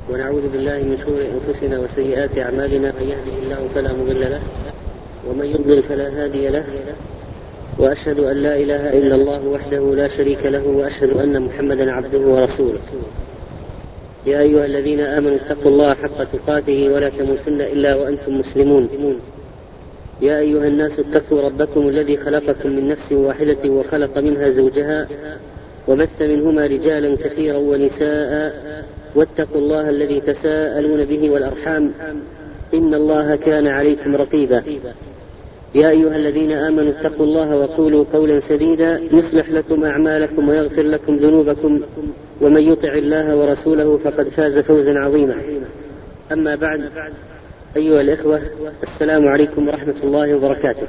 ونعوذ بالله من شرور أنفسنا وسيئات أعمالنا، من يهده الله فلا مضل له ومن يضلل فلا هادي له، وأشهد أن لا إله إلا الله وحده لا شريك له، وأشهد أن محمدا عبده ورسوله. يا أيها الذين آمنوا اتقوا الله حق تقاته ولا تموتن إلا وأنتم مسلمون. يا أيها الناس اتقوا ربكم الذي خلقكم من نفس واحدة وخلق منها زوجها وبث منهما رجالا كثيرا ونساء، واتقوا الله الذي تساءلون به والأرحام إن الله كان عليكم رقيبا. يا أيها الذين آمنوا اتقوا الله وقولوا قولا سديدا يصلح لكم أعمالكم ويغفر لكم ذنوبكم، ومن يطع الله ورسوله فقد فاز فوزا عظيما. أما بعد، أيها الإخوة، السلام عليكم ورحمة الله وبركاته،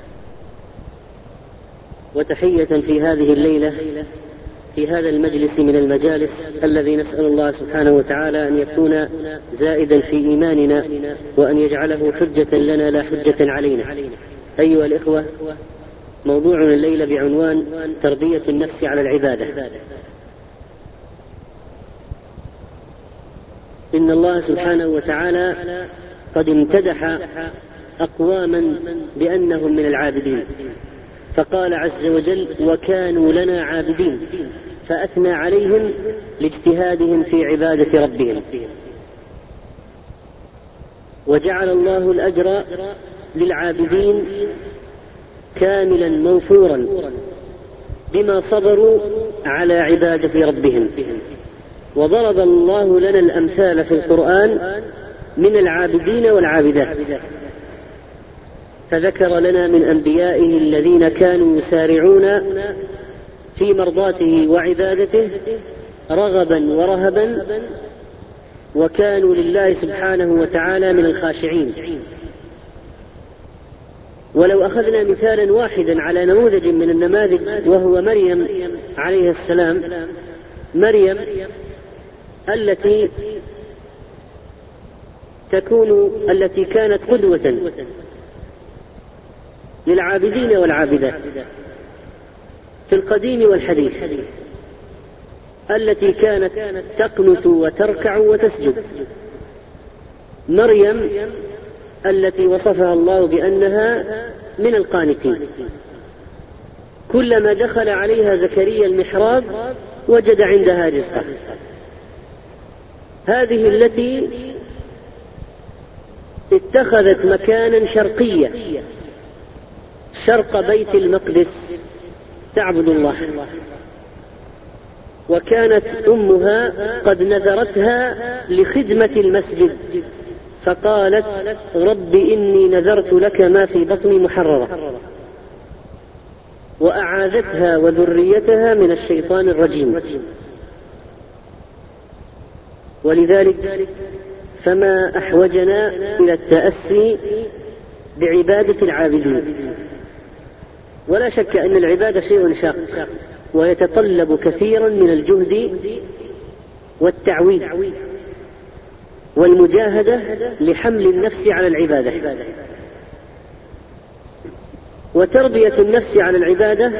وتحية في هذه الليلة في هذا المجلس من المجالس الذي نسأل الله سبحانه وتعالى أن يكون زائدا في إيماننا، وأن يجعله حجة لنا لا حجة علينا. أيها الإخوة، موضوعنا الليلة بعنوان تربية النفس على العبادة. إن الله سبحانه وتعالى قد امتدح أقواما بأنهم من العابدين، فقال عز وجل: وكانوا لنا عابدين، فأثنى عليهم لاجتهادهم في عبادة ربهم. وجعل الله الأجر للعابدين كاملا موفورا بما صبروا على عبادة ربهم. وضرب الله لنا الأمثال في القرآن من العابدين والعابدات، فذكر لنا من أنبيائه الذين كانوا يسارعون في مرضاته وعبادته رغبا ورهبا، وكانوا لله سبحانه وتعالى من الخاشعين. ولو أخذنا مثالا واحدا على نموذج من النماذج، وهو مريم عليه السلام، مريم التي كانت قدوة للعابدين والعابدات في القديم والحديث، التي كانت تقنت وتركع وتسجد. مريم التي وصفها الله بأنها من القانتين، كلما دخل عليها زكريا المحراب وجد عندها رزقا. هذه التي اتخذت مكانا شرقيا شرق بيت المقدس تعبد الله، وكانت أمها قد نذرتها لخدمة المسجد، فقالت: رب إني نذرت لك ما في بطني محررة، وأعاذتها وذريتها من الشيطان الرجيم. ولذلك فما أحوجنا إلى التأسي بعبادة العابدين. ولا شك أن العبادة شيء شاق ويتطلب كثيرا من الجهد والتعويد والمجاهدة لحمل النفس على العبادة. وتربية النفس على العبادة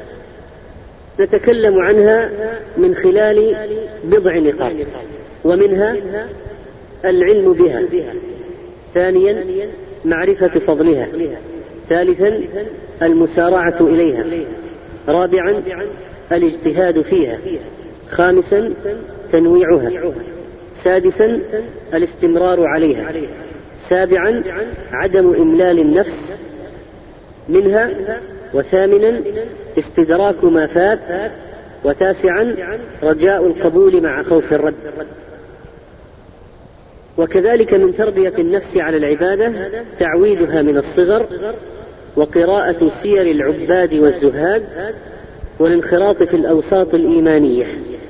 نتكلم عنها من خلال بضع نقاط، ومنها العلم بها، ثانيا معرفة فضلها، ثالثا المسارعة إليها، رابعا الاجتهاد فيها، خامسا تنويعها، سادسا الاستمرار عليها، سابعا عدم إملال النفس منها، وثامنا استدراك ما فات، وتاسعا رجاء القبول مع خوف الرد. وكذلك من تربية النفس على العبادة تعويدها من الصغر، وقراءة سير العباد والزهاد، والانخراط في الأوساط الإيمانية.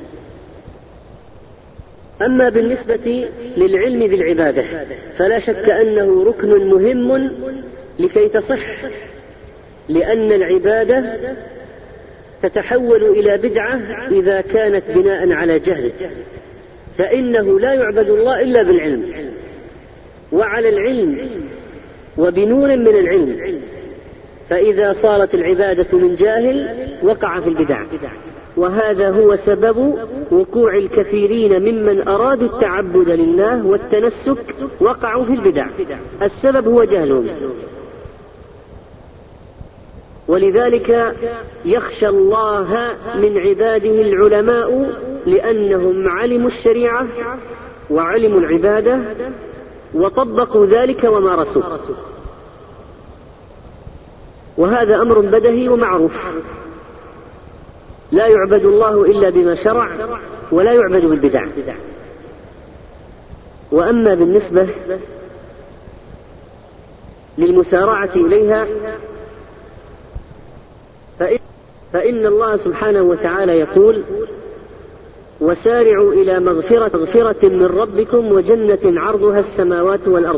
أما بالنسبة للعلم بالعبادة فلا شك أنه ركن مهم لكي تصح، لأن العبادة تتحول إلى بدعة إذا كانت بناء على جهل، فإنه لا يعبد الله إلا بالعلم، وعلى العلم وبنور من العلم. فإذا صارت العبادة من جاهل وقع في البدع، وهذا هو سبب وقوع الكثيرين ممن أرادوا التعبد لله والتنسك وقعوا في البدع. السبب هو جهلهم، ولذلك يخشى الله من عباده العلماء لأنهم علموا الشريعة وعلموا العبادة وطبقوا ذلك ومارسوه، وهذا أمر بديهي ومعروف. لا يعبد الله إلا بما شرع ولا يعبد بالبدع. وأما بالنسبة للمسارعة إليها فإن الله سبحانه وتعالى يقول: وسارعوا إلى مغفرة من ربكم وجنة عرضها السماوات والأرض.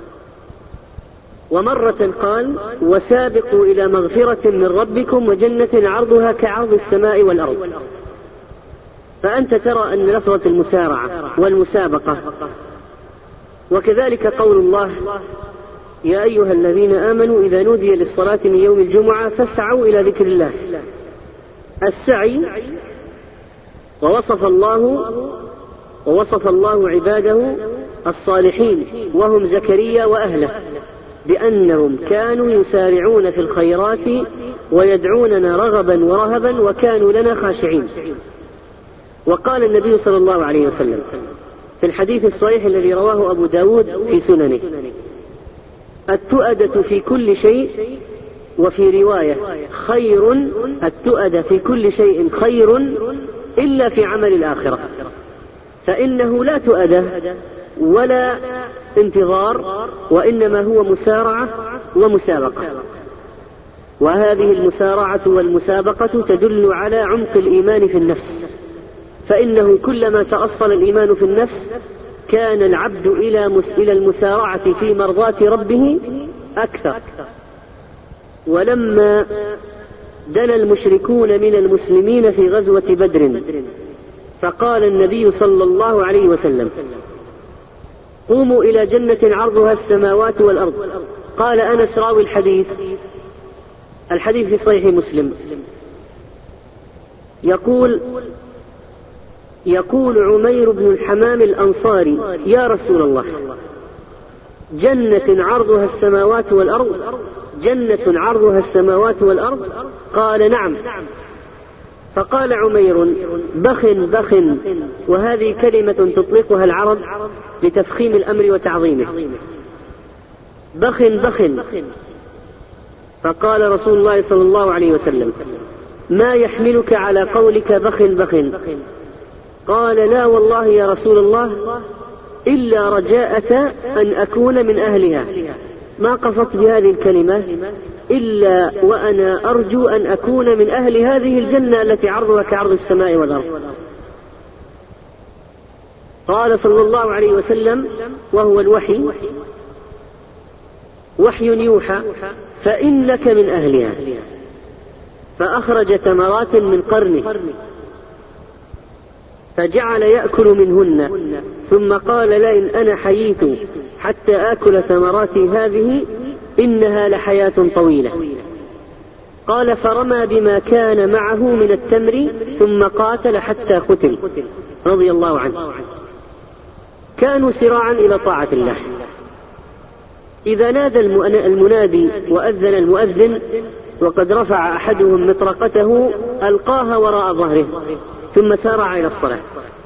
ومرة قال: وسابقوا إلى مغفرة من ربكم وجنة عرضها كعرض السماء والأرض. فأنت ترى أن لفظة المسارعة والمسابقة، وكذلك قول الله: يا أيها الذين آمنوا إذا نودي للصلاة من يوم الجمعة فاسعوا إلى ذكر الله. السعي، ووصف الله عباده الصالحين وهم زكريا وأهله بأنهم كانوا يسارعون في الخيرات ويدعوننا رغبا ورهبا وكانوا لنا خاشعين. وقال النبي صلى الله عليه وسلم في الحديث الصحيح الذي رواه أبو داود في سننه: التؤدة في كل شيء، وفي رواية خير، التؤدة في كل شيء خير إلا في عمل الآخرة، فإنه لا تؤدة ولا انتظار، وإنما هو مسارعة ومسابقة. وهذه المسارعة والمسابقة تدل على عمق الإيمان في النفس، فإنه كلما تأصل الإيمان في النفس كان العبد إلى المسارعة في مرضاة ربه أكثر. ولما دنا المشركون من المسلمين في غزوة بدر فقال النبي صلى الله عليه وسلم: قوموا إلى جنة عرضها السماوات والأرض. قال أنس راوي الحديث في صحيح مسلم يقول عمير بن الحمام الأنصاري: يا رسول الله، جنة عرضها السماوات والأرض، جنة عرضها السماوات والأرض؟ قال: نعم. فقال عمير: بخ بخ، وهذه كلمة تطلقها العرب لتفخيم الأمر وتعظيمه. بخ بخ. فقال رسول الله صلى الله عليه وسلم: ما يحملك على قولك بخ بخ؟ قال: لا والله يا رسول الله، إلا رجاءة أن أكون من أهلها. ما قصدت بهذه الكلمة إلا وأنا أرجو أن أكون من أهل هذه الجنة التي عرضها كعرض السماء والأرض. قال صلى الله عليه وسلم، وهو الوحي، وحي يوحى: فإنك من أهلها. فأخرج تمرات من قرنه فجعل يأكل منهن، ثم قال: لئن أنا حييت حتى آكل ثمراتي هذه إنها لحياة طويلة. قال: فرمى بما كان معه من التمر ثم قاتل حتى قتل رضي الله عنه. كانوا سراعا إلى طاعة الله. إذا نادى المنادي وأذن المؤذن وقد رفع أحدهم مطرقته ألقاها وراء ظهره ثم سارع إلى الصلاة.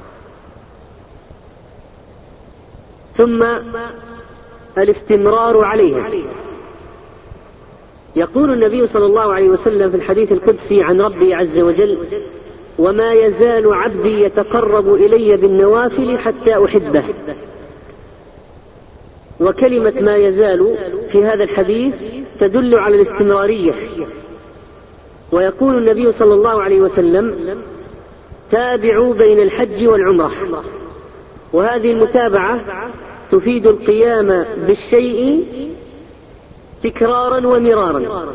ثم الاستمرار عليها. يقول النبي صلى الله عليه وسلم في الحديث القدسي عن ربي عز وجل: وما يزال عبدي يتقرب إلي بالنوافل حتى أحبه. وكلمة ما يزال في هذا الحديث تدل على الاستمرارية. ويقول النبي صلى الله عليه وسلم: تابعوا بين الحج والعمرة. وهذه المتابعة تفيد القيام بالشيء تكرارا ومرارا.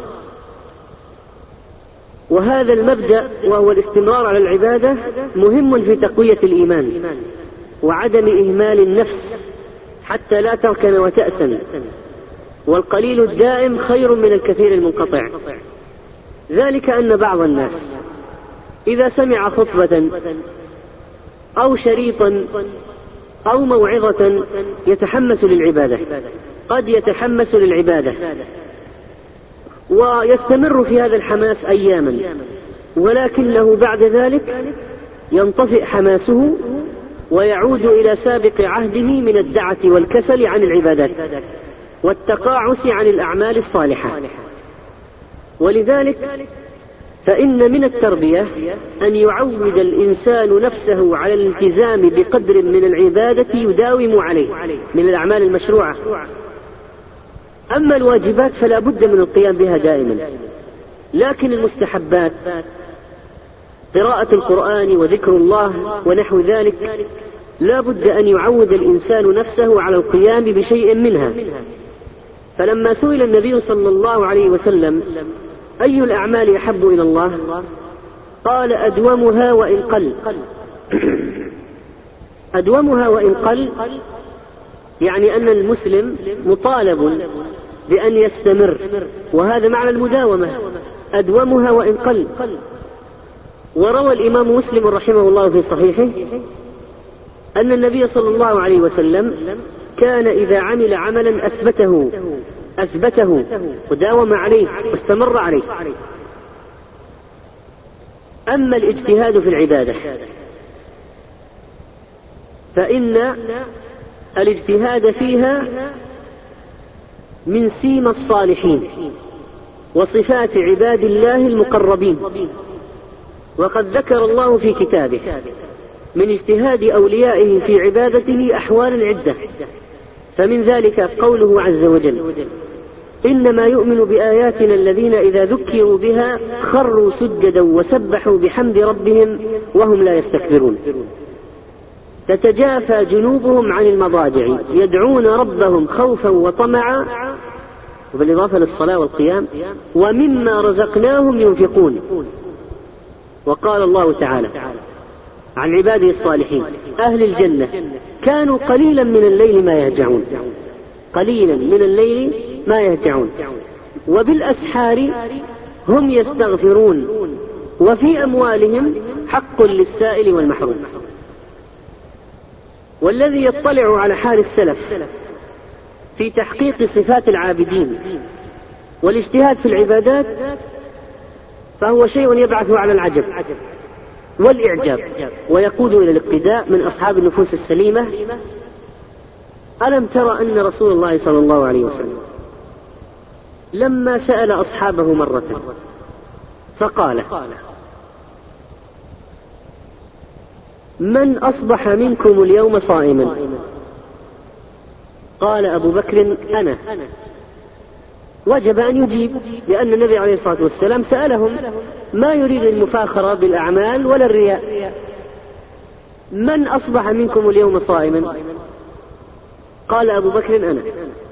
وهذا المبدأ وهو الاستمرار على العبادة مهم في تقوية الإيمان وعدم إهمال النفس حتى لا تركن وتأسن. والقليل الدائم خير من الكثير المنقطع. ذلك أن بعض الناس إذا سمع خطبة أو شريطا أو موعظة يتحمس للعبادة، قد يتحمس للعبادة ويستمر في هذا الحماس أياما، ولكنه بعد ذلك ينطفئ حماسه ويعود إلى سابق عهده من الدعة والكسل عن العبادات والتقاعس عن الأعمال الصالحة. ولذلك فإن من التربية أن يعود الإنسان نفسه على الالتزام بقدر من العبادة يداوم عليه من الأعمال المشروعة. أما الواجبات فلا بد من القيام بها دائما، لكن المستحبات قراءة القرآن وذكر الله ونحو ذلك لا بد أن يعود الإنسان نفسه على القيام بشيء منها. فلما سئل النبي صلى الله عليه وسلم أي الأعمال أحب إلى الله؟ قال أدومها وإن قل. أدومها وإن قل يعني أن المسلم مطالب بأن يستمر، وهذا معنى المداومة، أدومها وإن قل. وروى الإمام مسلم رحمه الله في صحيحه أن النبي صلى الله عليه وسلم كان إذا عمل عملا أثبته وداوم عليه واستمر عليه. أما الاجتهاد في العبادة فإن الاجتهاد فيها من سيما الصالحين وصفات عباد الله المقربين، وقد ذكر الله في كتابه من اجتهاد أوليائه في عبادته أحوال عدة، فمن ذلك قوله عز وجل إنما يؤمن بآياتنا الذين إذا ذكروا بها خروا سجدا وسبحوا بحمد ربهم وهم لا يستكبرون. تتجافى جنوبهم عن المضاجع يدعون ربهم خوفا وطمعا، وبالإضافة للصلاة والقيام، ومما رزقناهم ينفقون. وقال الله تعالى عن عباده الصالحين أهل الجنة كانوا قليلا من الليل ما يهجعون، قليلا من الليل ما يهجعون، وبالأسحار هم يستغفرون، وفي أموالهم حق للسائل والمحروم. والذي يطلع على حال السلف في تحقيق صفات العابدين والاجتهاد في العبادات فهو شيء يبعث على العجب والإعجاب ويقود إلى الاقتداء من أصحاب النفوس السليمة. ألم ترى أن رسول الله صلى الله عليه وسلم لما سأل أصحابه مرة فقال من أصبح منكم اليوم صائما؟ قال أبو بكر أنا. وجب أن يجيب، لأن النبي عليه الصلاة والسلام سألهم ما يريد المفاخرة بالأعمال ولا الرياء. من أصبح منكم اليوم صائما؟ قال أبو بكر أنا.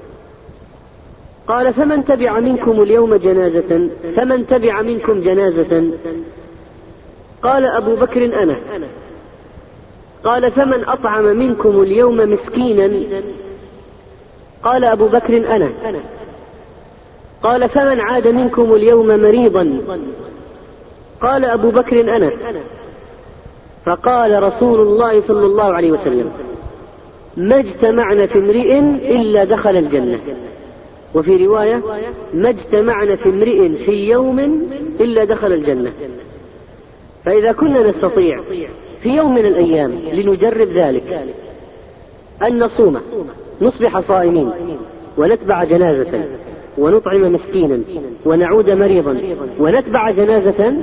قال فمن تبع منكم اليوم جنازة؟ فمن تبع منكم جنازة؟ قال أبو بكر أنا. قال فمن أطعم منكم اليوم مسكينا؟ قال أبو بكر أنا. قال فمن عاد منكم اليوم مريضا؟ قال أبو بكر أنا. فقال رسول الله صلى الله عليه وسلم ما اجتمعنا في امرئ إلا دخل الجنة، وفي رواية ما اجتمعنا في امرئ في يوم إلا دخل الجنة. فإذا كنا نستطيع في يوم من الأيام لنجرب ذلك أن نصوم، نصبح صائمين، ونتبع جنازة، ونطعم مسكينا، ونعود مريضا، ونتبع جنازة،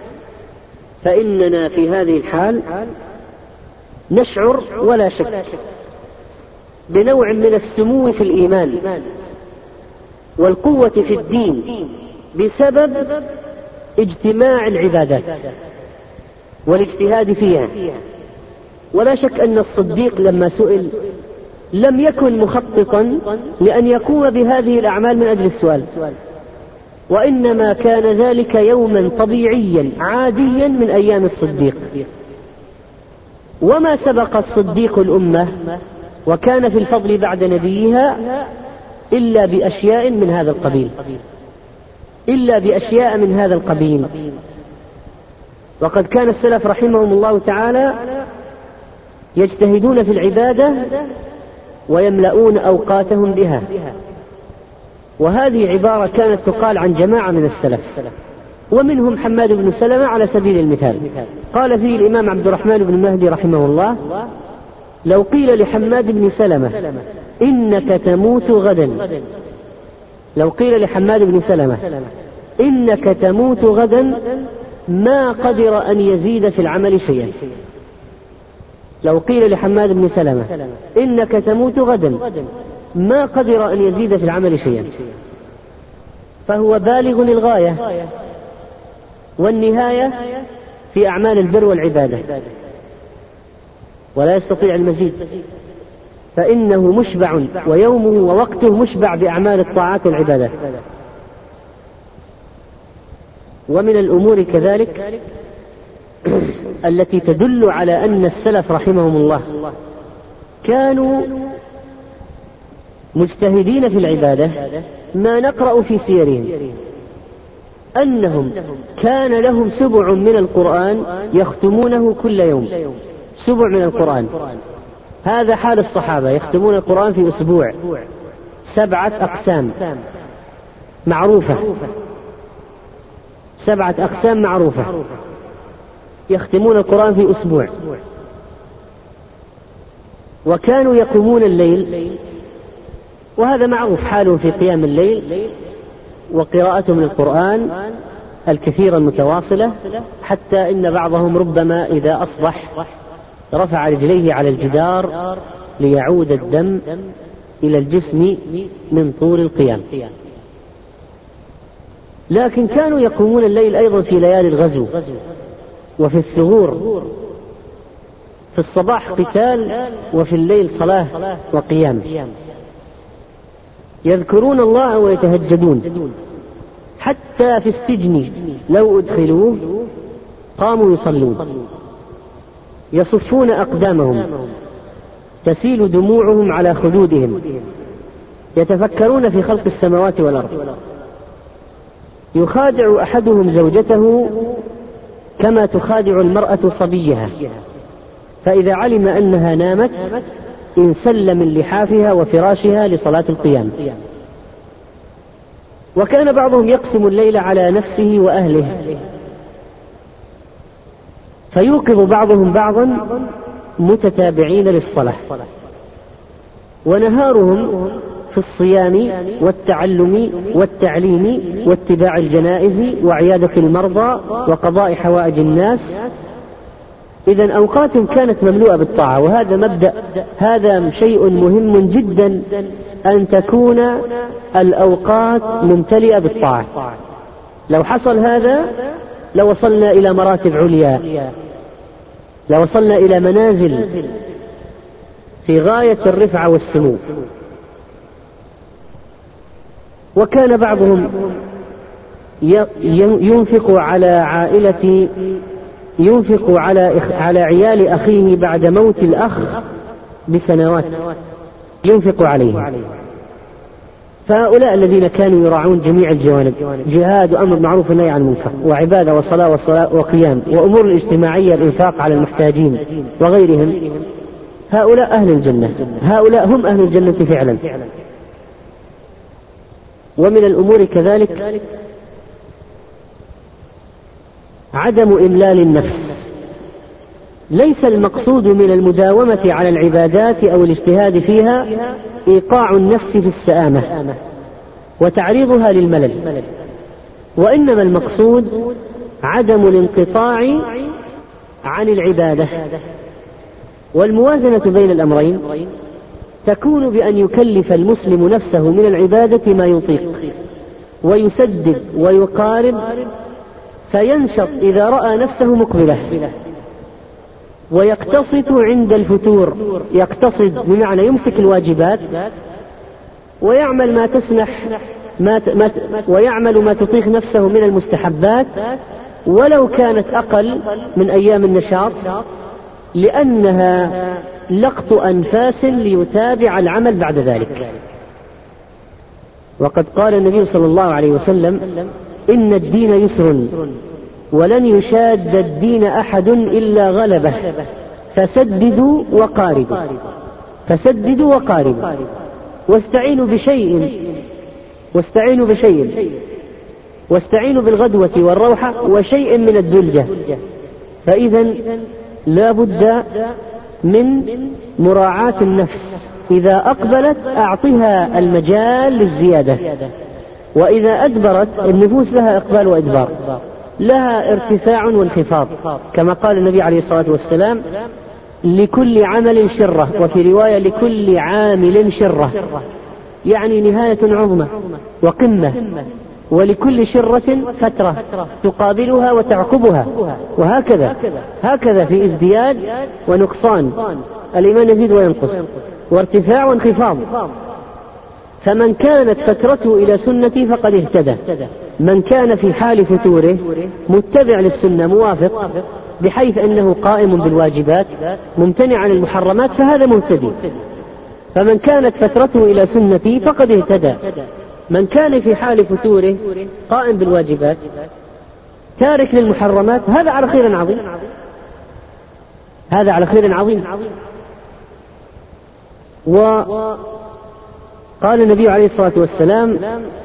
فإننا في هذه الحال نشعر ولا شك بنوع من السمو في الإيمان والقوة في الدين بسبب اجتماع العبادات والاجتهاد فيها. ولا شك أن الصديق لما سئل لم يكن مخططا لأن يقوم بهذه الأعمال من أجل السؤال، وإنما كان ذلك يوما طبيعيا عاديا من أيام الصديق. وما سبق الصديق الأمة وكان في الفضل بعد نبيها إلا بأشياء من هذا القبيل، إلا بأشياء من هذا القبيل. وقد كان السلف رحمهم الله تعالى يجتهدون في العبادة ويملؤون أوقاتهم بها، وهذه عبارة كانت تقال عن جماعة من السلف، ومنهم حماد بن سلمة على سبيل المثال. قال فيه الإمام عبد الرحمن بن مهدي رحمه الله: لو قيل لحماد بن سلمة إنك تموت غدا، لو قيل لحماد بن سلمة إنك تموت غدا ما قدر أن يزيد في العمل شيئا. لو قيل لحماد بن سلمة إنك تموت غدا ما قدر أن يزيد في العمل شيئا، فهو بالغ الغاية والنهاية في أعمال البر والعبادة ولا يستطيع المزيد، فإنه مشبع ويومه ووقته مشبع بأعمال الطاعات والعبادات. ومن الأمور كذلك التي تدل على أن السلف رحمهم الله كانوا مجتهدين في العبادة ما نقرأ في سيرهم، أنهم كان لهم سبع من القرآن يختمونه كل يوم، سبع من القرآن. هذا حال الصحابة، يختمون القرآن في أسبوع، 7 أقسام معروفة، 7 أقسام معروفة يختمون القرآن في أسبوع. وكانوا يقومون الليل، وهذا معروف حالهم في قيام الليل وقراءتهم للقرآن الكثيرة المتواصلة، حتى إن بعضهم ربما إذا أصبح رفع رجليه على الجدار ليعود الدم إلى الجسم من طول القيام. لكن كانوا يقومون الليل أيضا في ليالي الغزو وفي الثغور، في الصباح قتال وفي الليل صلاة وقيام، يذكرون الله ويتهجدون، حتى في السجن لو أدخلوه قاموا يصلون، يصفون أقدامهم، تسيل دموعهم على خدودهم، يتفكرون في خلق السماوات والأرض. يخادع أحدهم زوجته كما تخادع المرأة صبيها، فإذا علم أنها نامت انسل من لحافها وفراشها لصلاة القيام. وكان بعضهم يقسم الليل على نفسه وأهله، فيوقظ بعضهم بعضا متتابعين للصلاة، ونهارهم في الصيام والتعلم والتعليم واتباع الجنائز وعيادة المرضى وقضاء حوائج الناس. إذن أوقاتهم كانت مملوءة بالطاعة، وهذا مبدأ، هذا شيء مهم جدا أن تكون الأوقات ممتلئة بالطاعة. لو حصل هذا لوصلنا إلى مراتب عليا، لوصلنا إلى منازل في غاية الرفعة والسمو. وكان بعضهم ينفق على عائلة، ينفق على عيال أخيه بعد موت الأخ بسنوات، ينفق عليه. فهؤلاء الذين كانوا يراعون جميع الجوانب، جهاد وأمر معروف ونهي عن المنكر وعبادة وصلاة وقيام وأمور الاجتماعية، الإنفاق على المحتاجين وغيرهم، هؤلاء أهل الجنة، هؤلاء هم أهل الجنة فعلا. ومن الأمور كذلك عدم إملال النفس. ليس المقصود من المداومة على العبادات أو الاجتهاد فيها إيقاع النفس في السآمة وتعريضها للملل، وإنما المقصود عدم الانقطاع عن العبادة. والموازنة بين الأمرين تكون بأن يكلف المسلم نفسه من العبادة ما يطيق، ويسدد ويقارب، فينشط إذا رأى نفسه مقبلة، ويقتصد عند الفتور، يقتصد بمعنى يمسك الواجبات ويعمل ما تسمح ويعمل ما تطيق نفسه من المستحبات ولو كانت أقل من أيام النشاط، لأنها لقط أنفاس ليتابع العمل بعد ذلك. وقد قال النبي صلى الله عليه وسلم: إن الدين يسر ولن يشاد الدين أحد إلا غلبه، فسددوا وقاربوا، واستعينوا بالغدوة والروحة وشيء من الدلجة. فإذا لا بد من مراعاة النفس، إذا أقبلت أعطها المجال للزيادة، وإذا أدبرت النفوس لها إقبال وإدبار، لها ارتفاع وانخفاض، كما قال النبي عليه الصلاة والسلام: لكل عمل شرة، وفي رواية لكل عامل شرة، يعني نهاية عظمى وقمة، ولكل شرة فترة تقابلها وتعقبها، وهكذا في ازدياد ونقصان، الإيمان يزيد وينقص، وارتفاع وانخفاض. فمن كانت فترته إلى سنتي فقد اهتدى، من كان في حال فتوره متبع للسنة موافق، بحيث أنه قائم بالواجبات ممتنع عن المحرمات، فهذا مهتدي. فمن كانت فترته إلى سنتي فقد اهتدى. من كان في حال فتوره قائم بالواجبات تارك للمحرمات، هذا على خير عظيم. وقال النبي عليه الصلاة والسلام: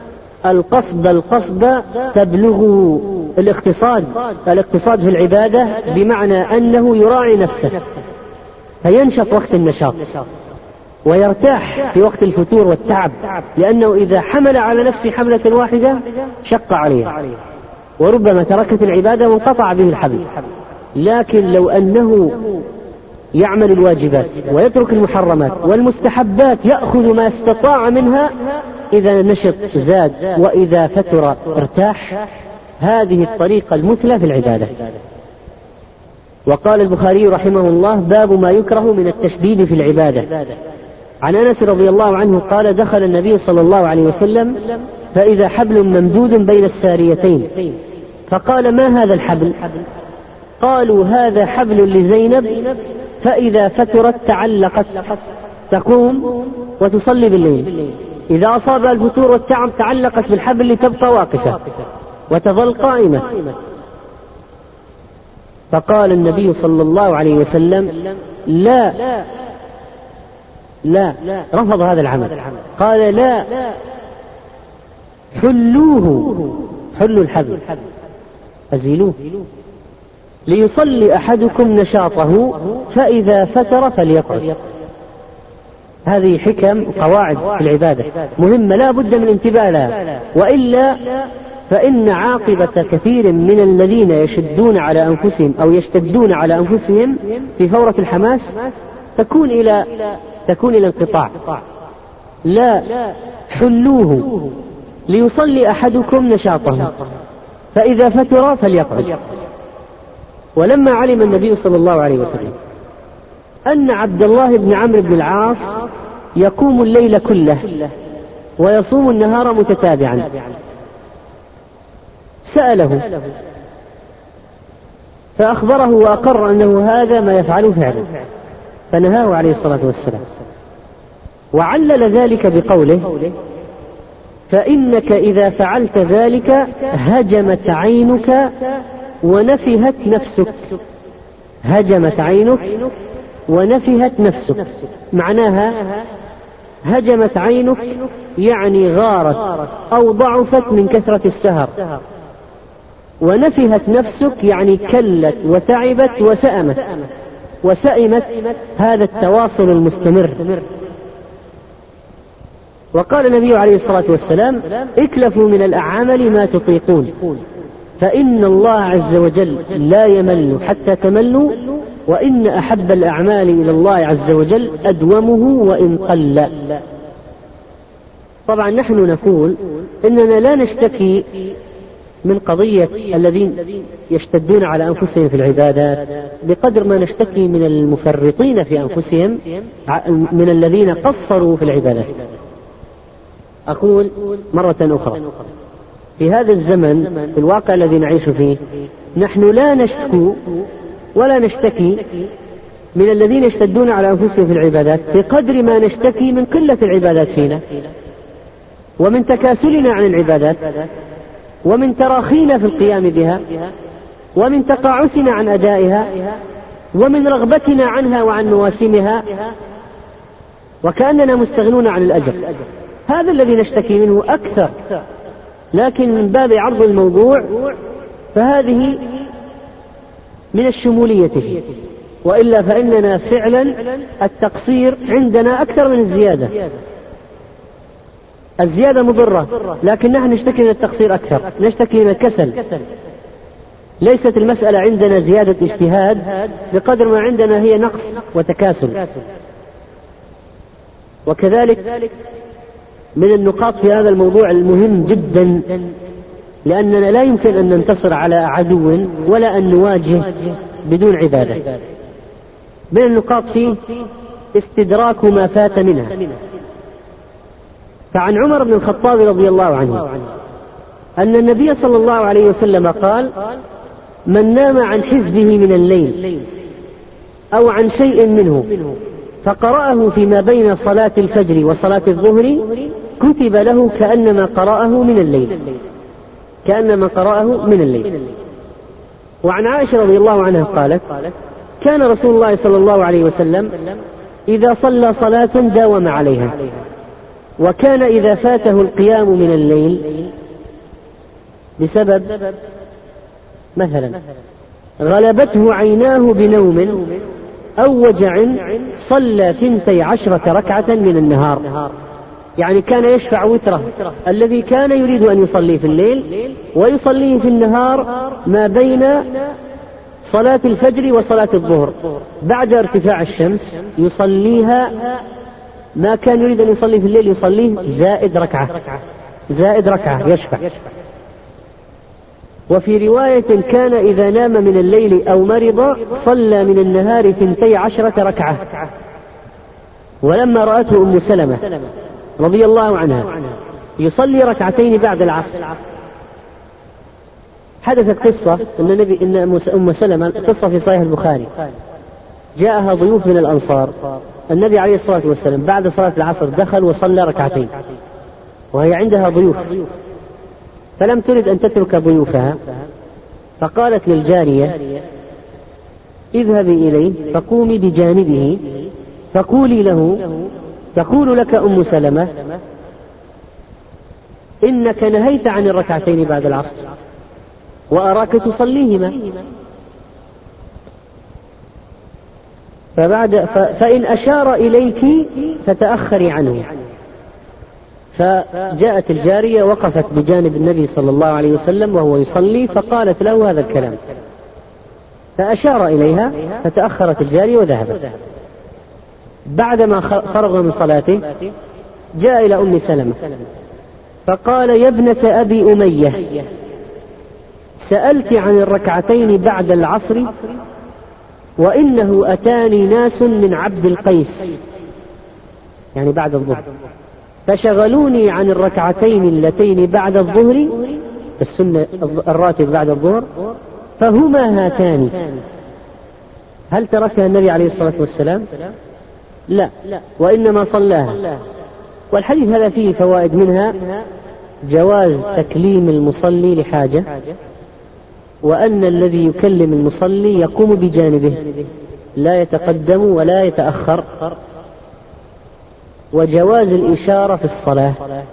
القصد تبلغ الاقتصاد في العبادة، بمعنى أنه يراعي نفسه فينشط وقت النشاط، ويرتاح في وقت الفتور والتعب، لأنه إذا حمل على نفسه حملة واحدة شق عليه، وربما تركت العبادة وانقطع به الحبل. لكن لو أنه يعمل الواجبات ويترك المحرمات والمستحبات، يأخذ ما استطاع منها، إذا نشط زاد، وإذا فتر ارتاح. هذه الطريقة المثلى في العبادة. وقال البخاري رحمه الله: باب ما يكره من التشديد في العبادة. عن أنس رضي الله عنه قال: دخل النبي صلى الله عليه وسلم فإذا حبل ممدود بين الساريتين، فقال: ما هذا الحبل؟ قالوا: هذا حبل لزينب، فإذا فترت تعلقت، تقوم وتصلي بالليل، إذا أصابها الفتور والتعب تعلقت بالحبل لتبقى واقفة وتظل قائمة. فقال النبي صلى الله عليه وسلم: لا، رفض هذا العمل، قال: لا، حلوا الحبل، أزيلوه، ليصلي أحدكم نشاطه، فإذا فتر فليقعد. هذه حكم قواعد في العبادة مهمة لا بد من انتباه لها، وإلا فإن عاقبة كثير من الذين يشدون على أنفسهم أو يشتدون على أنفسهم في فورة الحماس تكون إلى انقطاع. لا، حلوه، ليصلي أحدكم نشاطه، فإذا فتر فليقعد. ولما علم النبي صلى الله عليه وسلم أن عبد الله بن عمرو بن العاص يقوم الليل كله ويصوم النهار متتابعا، سأله فأخبره وأقر أنه هذا ما يفعله فعلا، فنهاه عليه الصلاة والسلام، وعلل ذلك بقوله: فإنك إذا فعلت ذلك هجمت عينك ونفهت نفسك. هجمت عينك ونفهت نفسك، معناها هجمت عينك يعني غارت أو ضعفت من كثرة السهر، ونفهت نفسك يعني كلت وتعبت وسئمت هذا التواصل المستمر. وقال النبي عليه الصلاة والسلام: اكلفوا من الأعمال ما تطيقون، فإن الله عز وجل لا يمل حتى تملوا، وإن أحب الأعمال إلى الله عز وجل أدومه وإن قل. طبعا نحن نقول إننا لا نشتكي من قضية الذين يشتدون على أنفسهم في العبادات بقدر ما نشتكي من المفرطين في أنفسهم، من الذين قصروا في العبادات. أقول مرة أخرى، في هذا الزمن، في الواقع الذي نعيش فيه، نحن لا نشكو ولا نشتكي من الذين يشتدون على أنفسهم في العبادات بقدر ما نشتكي من قلة العبادات فينا، ومن تكاسلنا عن العبادات، ومن تراخينا في القيام بها، ومن تقاعسنا عن أدائها ومن رغبتنا عنها وعن مواسمها، وكأننا مستغنون عن الأجر. هذا الذي نشتكي منه أكثر، لكن من باب عرض الموضوع فهذه من الشمولية فيه، وإلا فإننا فعلا التقصير عندنا أكثر من الزيادة. الزيادة مضرة، لكن نحن نشتكي من التقصير أكثر، نشتكي من الكسل. ليست المسألة عندنا زيادة اجتهاد بقدر ما عندنا هي نقص وتكاسل. وكذلك من النقاط في هذا الموضوع المهم جدا، لأننا لا يمكن أن ننتصر على عدو ولا أن نواجه بدون عبادة. من النقاط فيه استدراك ما فات منها. فعن عمر بن الخطاب رضي الله عنه أن النبي صلى الله عليه وسلم قال: من نام عن حزبه من الليل أو عن شيء منه فقرأه فيما بين صلاة الفجر وصلاة الظهر كتب له كأنما قرأه من الليل، كأنما قرأه من الليل. وعن عائشة رضي الله عنها قالت: كان رسول الله صلى الله عليه وسلم إذا صلى صلاة داوم عليها، وكان إذا فاته القيام من الليل بسبب مثلا غلبته عيناه بنوم أو وجع صلى 12 ركعة من النهار. يعني كان يشفع وتره الذي كان يريد أن يصلي في الليل ويصليه في النهار ما بين صلاة الفجر وصلاة الظهر. بعد ارتفاع الشمس يصليها، ما كان يريد أن يصلي في الليل يصليه زائد ركعة يشفع. وفي رواية كان إذا نام من الليل أو مرض صلى من النهار 12 ركعة. ولما رأته أم سلمة رضي الله عنها يصلي ركعتين بعد العصر، حدثت قصة إن أم سلمة، قصة في صحيح البخاري، جاءها ضيوف من الأنصار، النبي عليه الصلاة والسلام بعد صلاة العصر دخل وصلى ركعتين وهي عندها ضيوف، فلم ترد أن تترك ضيوفها، فقالت للجارية: اذهبي إليه فقومي بجانبه فقولي له: تقول لك أم سلمة إنك نهيت عن الركعتين بعد العصر وأراك تصليهما، فإن أشار إليك فتأخري عنه. فجاءت الجارية وقفت بجانب النبي صلى الله عليه وسلم وهو يصلي، فقالت له هذا الكلام، فأشار إليها فتأخرت الجارية وذهبت. بعدما فرغ من صلاته جاء إلى أم سلمة فقال: يا ابنة أبي أمية، سألت عن الركعتين بعد العصر وإنه أتاني ناس من عبد القيس، يعني بعد الظهر، فشغلوني عن الركعتين اللتين بعد الظهر، السنة الراتب بعد الظهر، فهما هاتان. هل تركها النبي عليه الصلاة والسلام؟ لا، وإنما صلاها. والحديث هذا فيه فوائد، منها جواز تكليم المصلي لحاجة، وأن الذي يكلم المصلي يقوم بجانبه لا يتقدم ولا يتأخر، وجواز الإشارة في الصلاة،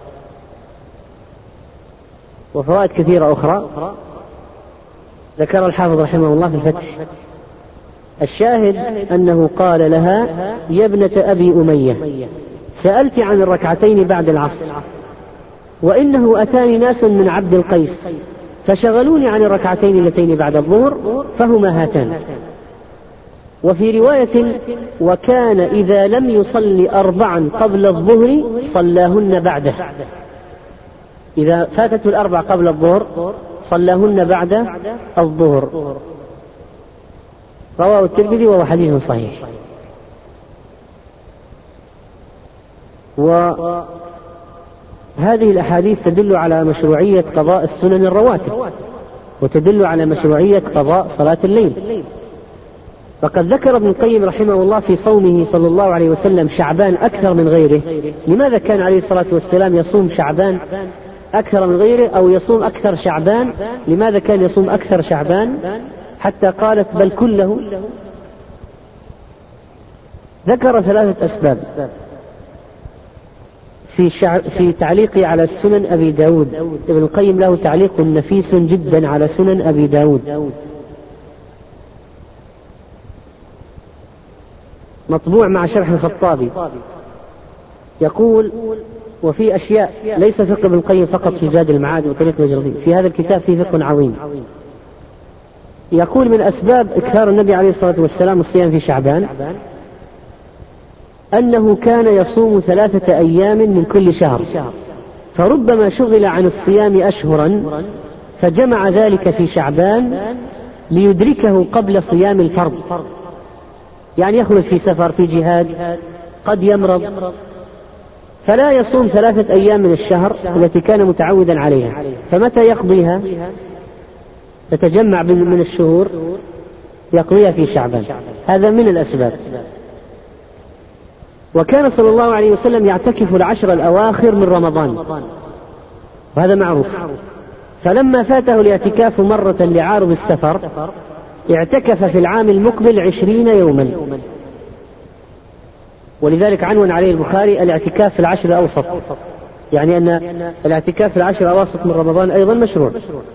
وفوائد كثيرة أخرى ذكر الحافظ رحمه الله في الفتح. الشاهد أنه قال لها: يا ابنة أبي أمية، سألت عن الركعتين بعد العصر وإنه أتاني ناس من عبد القيس فشغلوني عن الركعتين اللتين بعد الظهر فهما هاتان. وفي رواية: وكان إذا لم يصلي 4 قبل الظهر صلاهن بعده، إذا فاتته 4 قبل الظهر صلاهن بعد الظهر. رواه الترمذي وهو حديث صحيح. وهذه الأحاديث تدل على مشروعية قضاء السنن الرواتب، وتدل على مشروعية قضاء صلاة الليل. فقد ذكر ابن القيم رحمه الله في صومه صلى الله عليه وسلم شعبان أكثر من غيره. لماذا كان عليه الصلاة والسلام يصوم شعبان أكثر من غيره أو يصوم أكثر شعبان. لماذا كان يصوم أكثر شعبان؟ حتى قالت بل كله. ذكر 3 أسباب في تعليقه على سنن أبي داود. ابن القيم له تعليق نفيس جدا على سنن أبي داود، مطبوع مع شرح الخطابي. يقول: وفي أشياء ليس فقه ابن القيم فقط في زاد المعاد وطريق الجردي، في هذا الكتاب فيه فقه عظيم. يقول: من أسباب إكثار النبي عليه الصلاة والسلام الصيام في شعبان أنه كان يصوم 3 أيام من كل شهر، فربما شغل عن الصيام أشهرا فجمع ذلك في شعبان ليدركه قبل صيام الفرض. يعني يخرج في سفر، في جهاد، قد يمرض، فلا يصوم 3 أيام من الشهر التي كان متعودا عليها، فمتى يقضيها؟ تتجمع من الشهور يقضيها في شعبان. هذا من الأسباب. وكان صلى الله عليه وسلم يعتكف 10 الأواخر من رمضان، وهذا معروف. فلما فاته الاعتكاف مرة لعارض السفر اعتكف في العام المقبل 20 يوما، ولذلك عنون عليه البخاري الاعتكاف في 10 الأوسط، يعني أن الاعتكاف في 10 الأواسط من رمضان أيضا مشروع.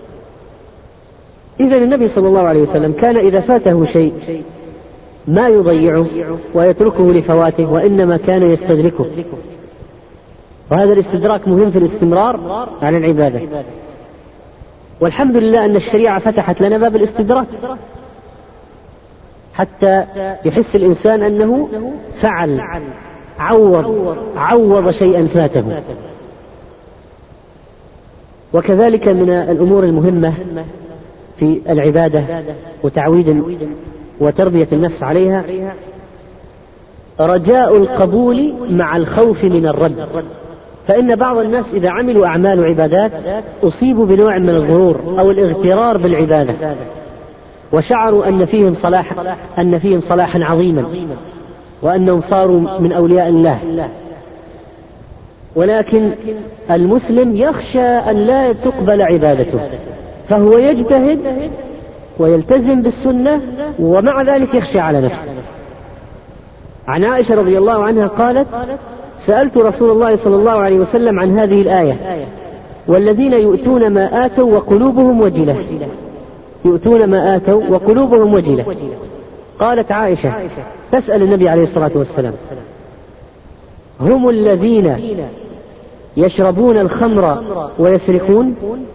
إذن النبي صلى الله عليه وسلم كان إذا فاته شيء ما يضيعه ويتركه لفواته، وإنما كان يستدركه، وهذا الاستدراك مهم في الاستمرار على العبادة. والحمد لله أن الشريعة فتحت لنا باب الاستدراك حتى يحس الإنسان أنه فعل، عوض شيئا فاته. وكذلك من الأمور المهمة في العبادة وتعويد وتربية النفس عليها رجاء القبول مع الخوف من الرد. فإن بعض الناس إذا عملوا أعمال وعبادات أصيبوا بنوع من الغرور أو الاغترار بالعبادة، وشعروا أن فيهم صلاحا عظيما وأنهم صاروا من أولياء الله. ولكن المسلم يخشى أن لا تقبل عبادته، فهو يجتهد ويلتزم بالسنة ومع ذلك يخشى على نفسه. عن عائشة رضي الله عنها قالت: سألت رسول الله صلى الله عليه وسلم عن هذه الآية: والذين يؤتون ما آتوا وقلوبهم وجلة. يؤتون ما آتوا وقلوبهم وجلة. قالت عائشة تسأل النبي عليه الصلاة والسلام: هم الذين يشربون الخمر ويسرقون؟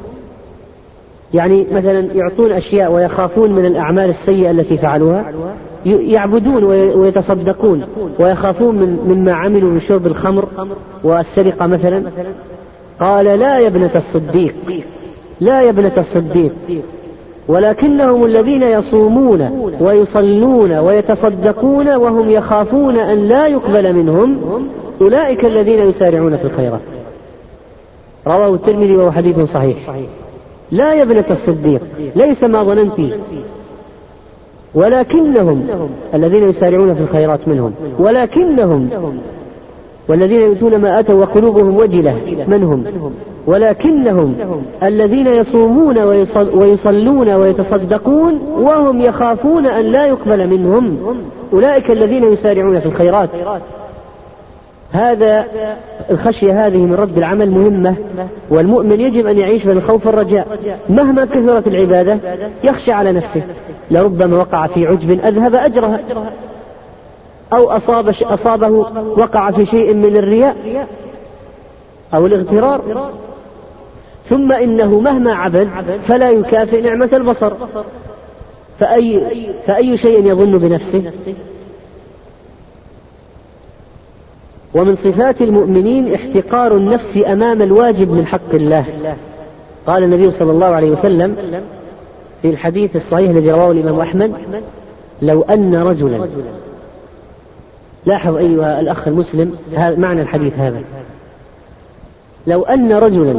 يعني مثلا يعطون أشياء ويخافون من الأعمال السيئة التي فعلوها، يعبدون ويتصدقون ويخافون مما عملوا من شرب الخمر والسرقة مثلا. قال: لا يا ابنة الصديق، لا يا ابنة الصديق، ولكنهم الذين يصومون ويصلون ويتصدقون وهم يخافون أن لا يقبل منهم، أولئك الذين يسارعون في الخيرات. رواه الترمذي وهو حديث صحيح. لا يا ابنة الصديق، ليس ما ظننت، ولكنهم الذين يسارعون في الخيرات منهم، ولكنهم والذين يؤتون ما آتوا وقلوبهم وجلة منهم، ولكنهم الذين يصومون ويصلون ويتصدقون وهم يخافون أن لا يقبل منهم، أولئك الذين يسارعون في الخيرات. هذا الخشية هذه من رد العمل مهمة، والمؤمن يجب أن يعيش بين الخوف والرجاء. مهما كثرت العبادة يخشى على نفسه، لربما وقع في عجب أذهب أجرها، أو أصابه وقع في شيء من الرياء أو الاغترار. ثم إنه مهما عبد فلا يكافئ نعمة البصر، فأي شيء يظن بنفسه. ومن صفات المؤمنين احتقار النفس أمام الواجب من حق الله. قال النبي صلى الله عليه وسلم في الحديث الصحيح الذي رواه الإمام أحمد: لو أن رجلا، لاحظ أيها الأخ المسلم معنى الحديث هذا، لو أن رجلا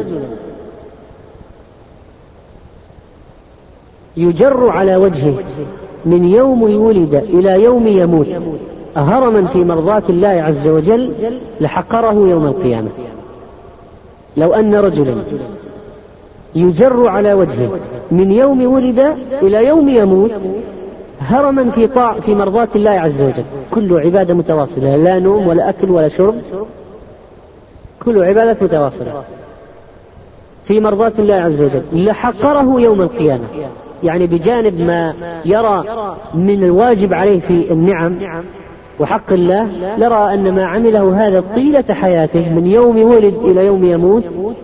يجر على وجهه من يوم ولد إلى يوم يموت هرما في مرضاة الله عز وجل لحقره يوم القيامة. لو أن رجلا يجر على وجهه من يوم ولد إلى يوم يموت هرما في مرضاة الله عز وجل، كل عبادة متواصلة، لا نوم ولا أكل ولا شرب، كل عبادة متواصلة في مرضاة الله عز وجل، لحقره يوم القيامة. يعني بجانب ما يرى من الواجب عليه في النعم وحق الله، لرى أن ما عمله هذا طيلة حياته من يوم ولد إلى يوم يموت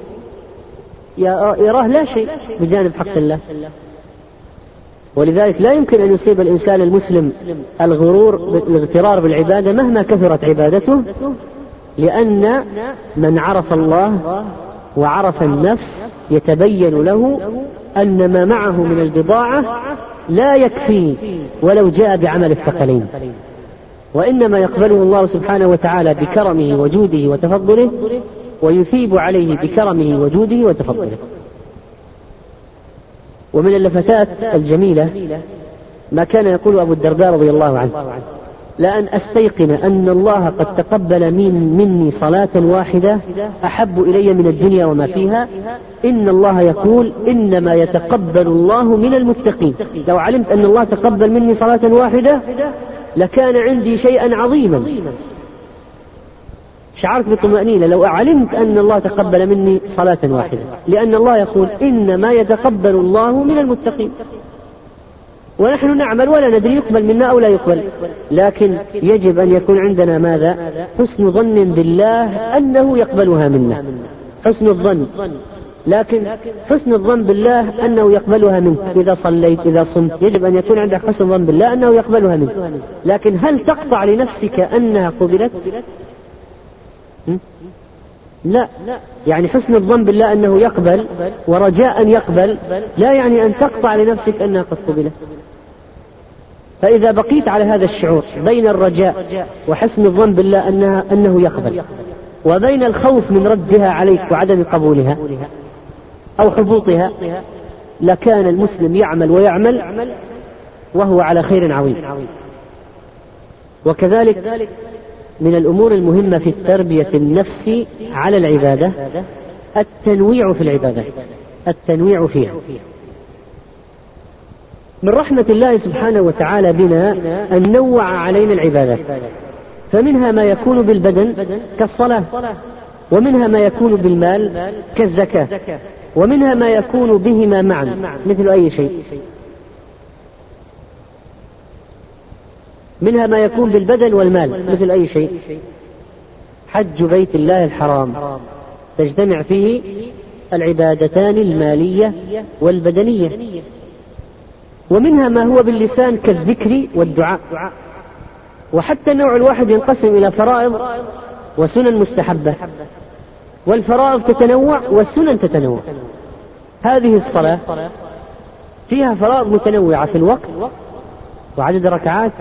يراه لا شيء بجانب حق الله. ولذلك لا يمكن أن يصيب الإنسان المسلم الاغترار بالعبادة مهما كثرت عبادته، لأن من عرف الله وعرف النفس يتبين له أن ما معه من البضاعة لا يكفي ولو جاء بعمل الثقلين، وإنما يقبله الله سبحانه وتعالى بكرمه وجوده وتفضله، ويثيب عليه بكرمه وجوده وتفضله. ومن اللفتات الجميلة ما كان يقول أبو الدرداء رضي الله عنه: لأن أستيقن أن الله قد تقبل مني صلاة واحدة أحب إلي من الدنيا وما فيها. إن الله يقول: إنما يتقبل الله من المتقين. لو علمت أن الله تقبل مني صلاة واحدة لكان عندي شيئا عظيما، شعرت بالطمأنينة لو علمت أن الله تقبل مني صلاة واحدة، لأن الله يقول: إنما يتقبل الله من المتقين. ونحن نعمل ولا ندري يقبل منا أو لا يقبل، لكن يجب أن يكون عندنا ماذا؟ حسن ظن بالله أنه يقبلها منا، حسن الظن. لكن حسن الظن بالله أنه يقبلها منك إذا صليت إذا صمت، يجب أن يكون عندك حسن ظن بالله أنه يقبلها منك. لكن هل تقطع لنفسك أنها قبلت؟ لا. يعني حسن الظن بالله أنه يقبل ورجاء أن يقبل لا يعني أن تقطع لنفسك أنها قد قبلت. فإذا بقيت على هذا الشعور بين الرجاء وحسن الظن بالله أنه يقبل، وبين الخوف من ردها عليك وعدم قبولها أو حبوطها، لكان المسلم يعمل ويعمل وهو على خير عظيم. وكذلك من الأمور المهمة في التربية النفس على العبادة التنويع في العبادات، التنويع فيها. من رحمة الله سبحانه وتعالى بنا أن نوع علينا العبادات، فمنها ما يكون بالبدن كالصلاة، ومنها ما يكون بالمال كالزكاة، ومنها ما يكون بهما معا مثل أي شيء، منها ما يكون بالبدن والمال مثل أي شيء. حج بيت الله الحرام تجتمع فيه العبادتان المالية والبدنية. ومنها ما هو باللسان كالذكر والدعاء. وحتى النوع الواحد ينقسم إلى فرائض وسنن مستحبة، والفرائض تتنوع والسنن تتنوع. هذه الصلاة فيها فرائض متنوعة في الوقت وعدد ركعات،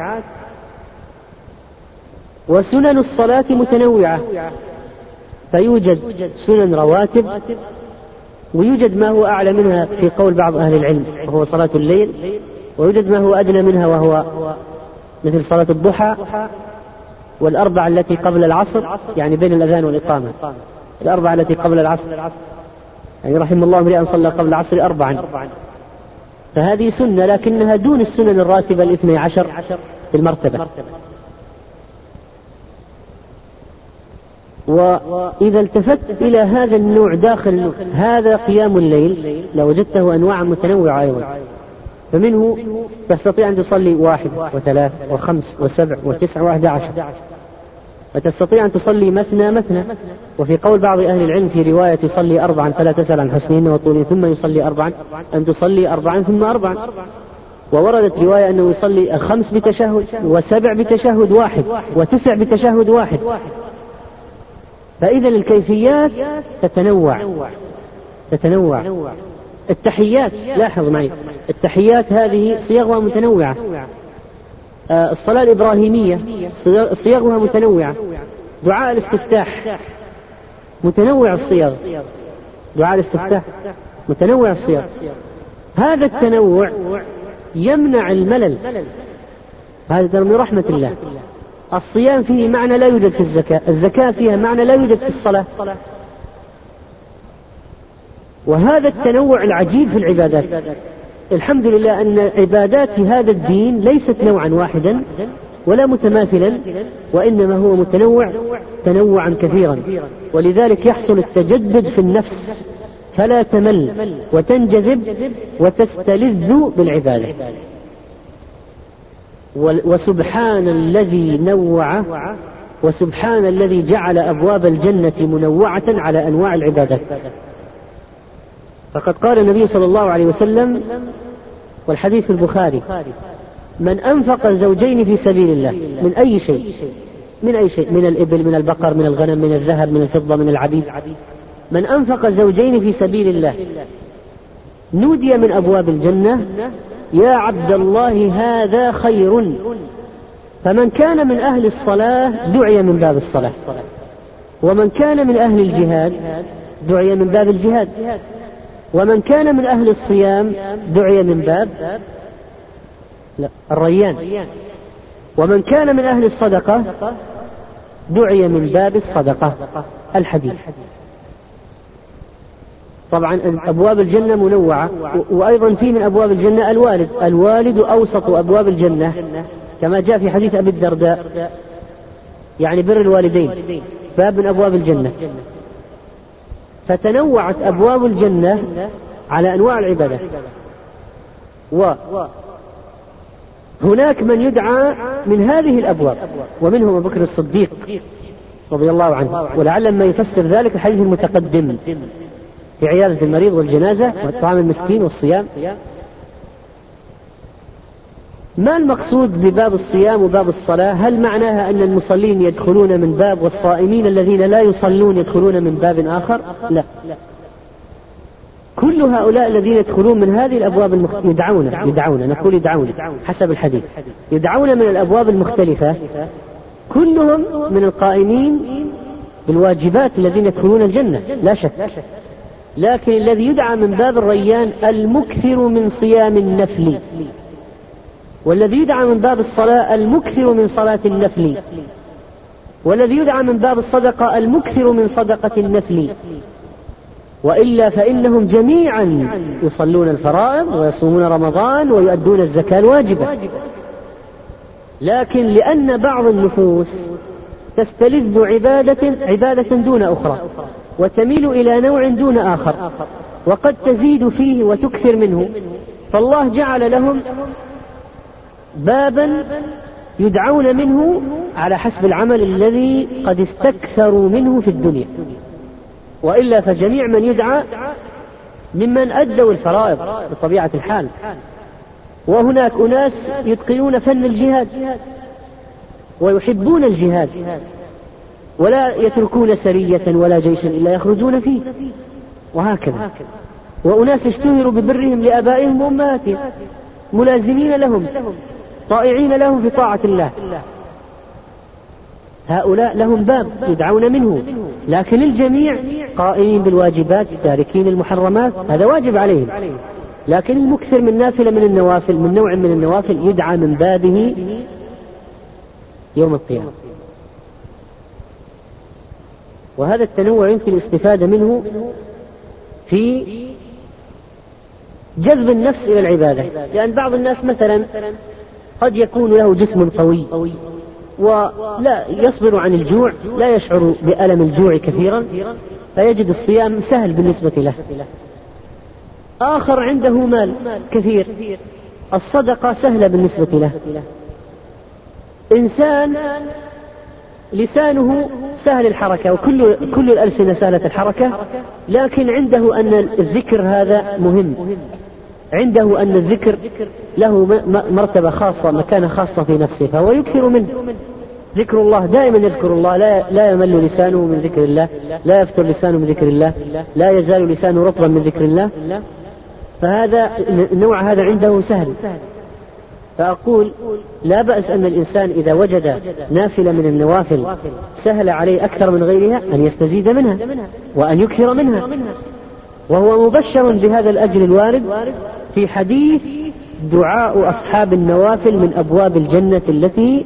وسنن الصلاة متنوعة، فيوجد سنن رواتب، ويوجد ما هو أعلى منها في قول بعض أهل العلم وهو صلاة الليل، ويوجد ما هو أدنى منها وهو مثل صلاة الضحى، والأربعة التي قبل العصر يعني بين الأذان والإقامة، الأربعة التي قبل العصر يعني رحم الله امرئا صلى قبل العصر 4، فهذه سنة لكنها دون السنن الراتبة 12 في المرتبة. وإذا التفت إلى هذا النوع داخل هذا قيام الليل لوجدته أنواع متنوعة أيضا، فمنه تستطيع أن تصلي 1 و3 و5 و7 و9 و11، وتستطيع أن تصلي مثنى، وفي قول بعض أهل العلم في رواية يصلي 4 فلا تسأل عن حسنهن وطولهن ثم يصلي 4 أن تصلي 4 ثم 4، ووردت رواية أنه يصلي 5 بتشهد و7 بتشهد واحد و9 بتشهد واحد. فإذا الكيفيات تتنوع. التحيات لاحظ معي، التحيات هذه صيغها متنوعة. الصلاة الإبراهيمية صيغها متنوعة. دعاء الاستفتاح متنوع الصيغ، دعاء الاستفتاح متنوع الصيغ. هذا التنوع يمنع الملل، هذا من رحمة الله. الصيام فيه معنى لا يوجد في الزكاة، الزكاة فيها معنى لا يوجد في الصلاة. وهذا التنوع العجيب في العبادات، الحمد لله أن عبادات هذا الدين ليست نوعا واحدا ولا متماثلا، وإنما هو متنوع تنوعا كثيرا، ولذلك يحصل التجدد في النفس فلا تمل وتنجذب وتستلذ بالعبادة. وسبحان الذي نوع، وسبحان الذي جعل أبواب الجنة منوعة على أنواع العبادات. فقد قال النبي صلى الله عليه وسلم، والحديث في البخاري: من أنفق زوجين في سبيل الله من أي شيء، من الإبل، من البقر، من الغنم، من الذهب، من الفضة، من العبيد، من أنفق زوجين في سبيل الله نودي من أبواب الجنة: يا عبد الله هذا خير. فمن كان من أهل الصلاة دعي من باب الصلاة، ومن كان من أهل الجهاد دعي من باب الجهاد، ومن كان من أهل الصيام دعي من باب الريان، ومن كان من أهل الصدقة دعي من باب الصدقة. الحديث. طبعا أبواب الجنة منوعة، وأيضا في من أبواب الجنة الوالد أوسط أبواب الجنة، كما جاء في حديث أبي الدرداء، يعني بر الوالدين باب من أبواب الجنة. فتنوعت أبواب الجنة على أنواع العبادة. وهناك من يدعى من هذه الأبواب، ومنهم أبو بكر الصديق رضي الله عنه، ولعل ما يفسر ذلك الحديث المتقدم في عيادة المريض والجنازة وإطعام المسكين والصيام. ما المقصود بباب الصيام وباب الصلاة؟ هل معناها أن المصلين يدخلون من باب والصائمين الذين لا يصلون يدخلون من باب آخر؟ لا، كل هؤلاء الذين يدخلون من هذه الأبواب يدعون حسب الحديث، يدعون من الأبواب المختلفة، كلهم من القائمين بالواجبات الذين يدخلون الجنة لا شك. لكن الذي يدعى من باب الريان المكثر من صيام النفل، والذي يدعى من باب الصلاة المكثر من صلاة النفل، والذي يدعى من باب الصدقة المكثر من صدقة النفل. وإلا فإنهم جميعا يصلون الفرائض ويصومون رمضان ويؤدون الزكاة الواجبة، لكن لأن بعض النفوس تستلذ عبادة دون أخرى، وتميل إلى نوع دون آخر، وقد تزيد فيه وتكثر منه، فالله جعل لهم بابا يدعون منه على حسب العمل الذي قد استكثروا منه في الدنيا. وإلا فجميع من يدعى ممن أدوا الفرائض بطبيعة الحال. وهناك أناس يتقنون فن الجهاد ويحبون الجهاد، ولا يتركون سرية ولا جيشا إلا يخرجون فيه، وهكذا. وأناس اشتهروا ببرهم لآبائهم وأمهاتهم، ملازمين لهم، طائعين لهم في طاعة الله. هؤلاء لهم باب يدعون منه، لكن الجميع قائمين بالواجبات تاركين المحرمات، هذا واجب عليهم. لكن المكثر من نافلة من النوافل، من نوع من النوافل، يدعى من بابه يوم القيامة. وهذا التنوع يمكن الاستفادة منه في جذب النفس إلى العبادة، لأن بعض الناس مثلا قد يكون له جسم قوي ولا يصبر عن الجوع، لا يشعر بألم الجوع كثيرا، فيجد الصيام سهل بالنسبة له. آخر عنده مال كثير، الصدقة سهلة بالنسبة له. إنسان لسانه سهل الحركة، وكل الألسنة سهلة الحركة، لكن عنده أن الذكر هذا مهم، عنده أن الذكر له مرتبة خاصة، مكانة خاصة في نفسه، فهو يكثر منه. ذكر الله دائما يذكر الله، لا يمل لسانه من ذكر الله، لا يفتر لسانه من ذكر الله، لا يزال لسانه رطبا من ذكر الله. فهذا النوع هذا عنده سهل. فأقول لا بأس أن الإنسان إذا وجد نافلة من النوافل سهل عليه أكثر من غيرها أن يستزيد منها وأن يكثر منها، وهو مبشر بهذا الأجر الوارد في حديث دعاء أصحاب النوافل من أبواب الجنة التي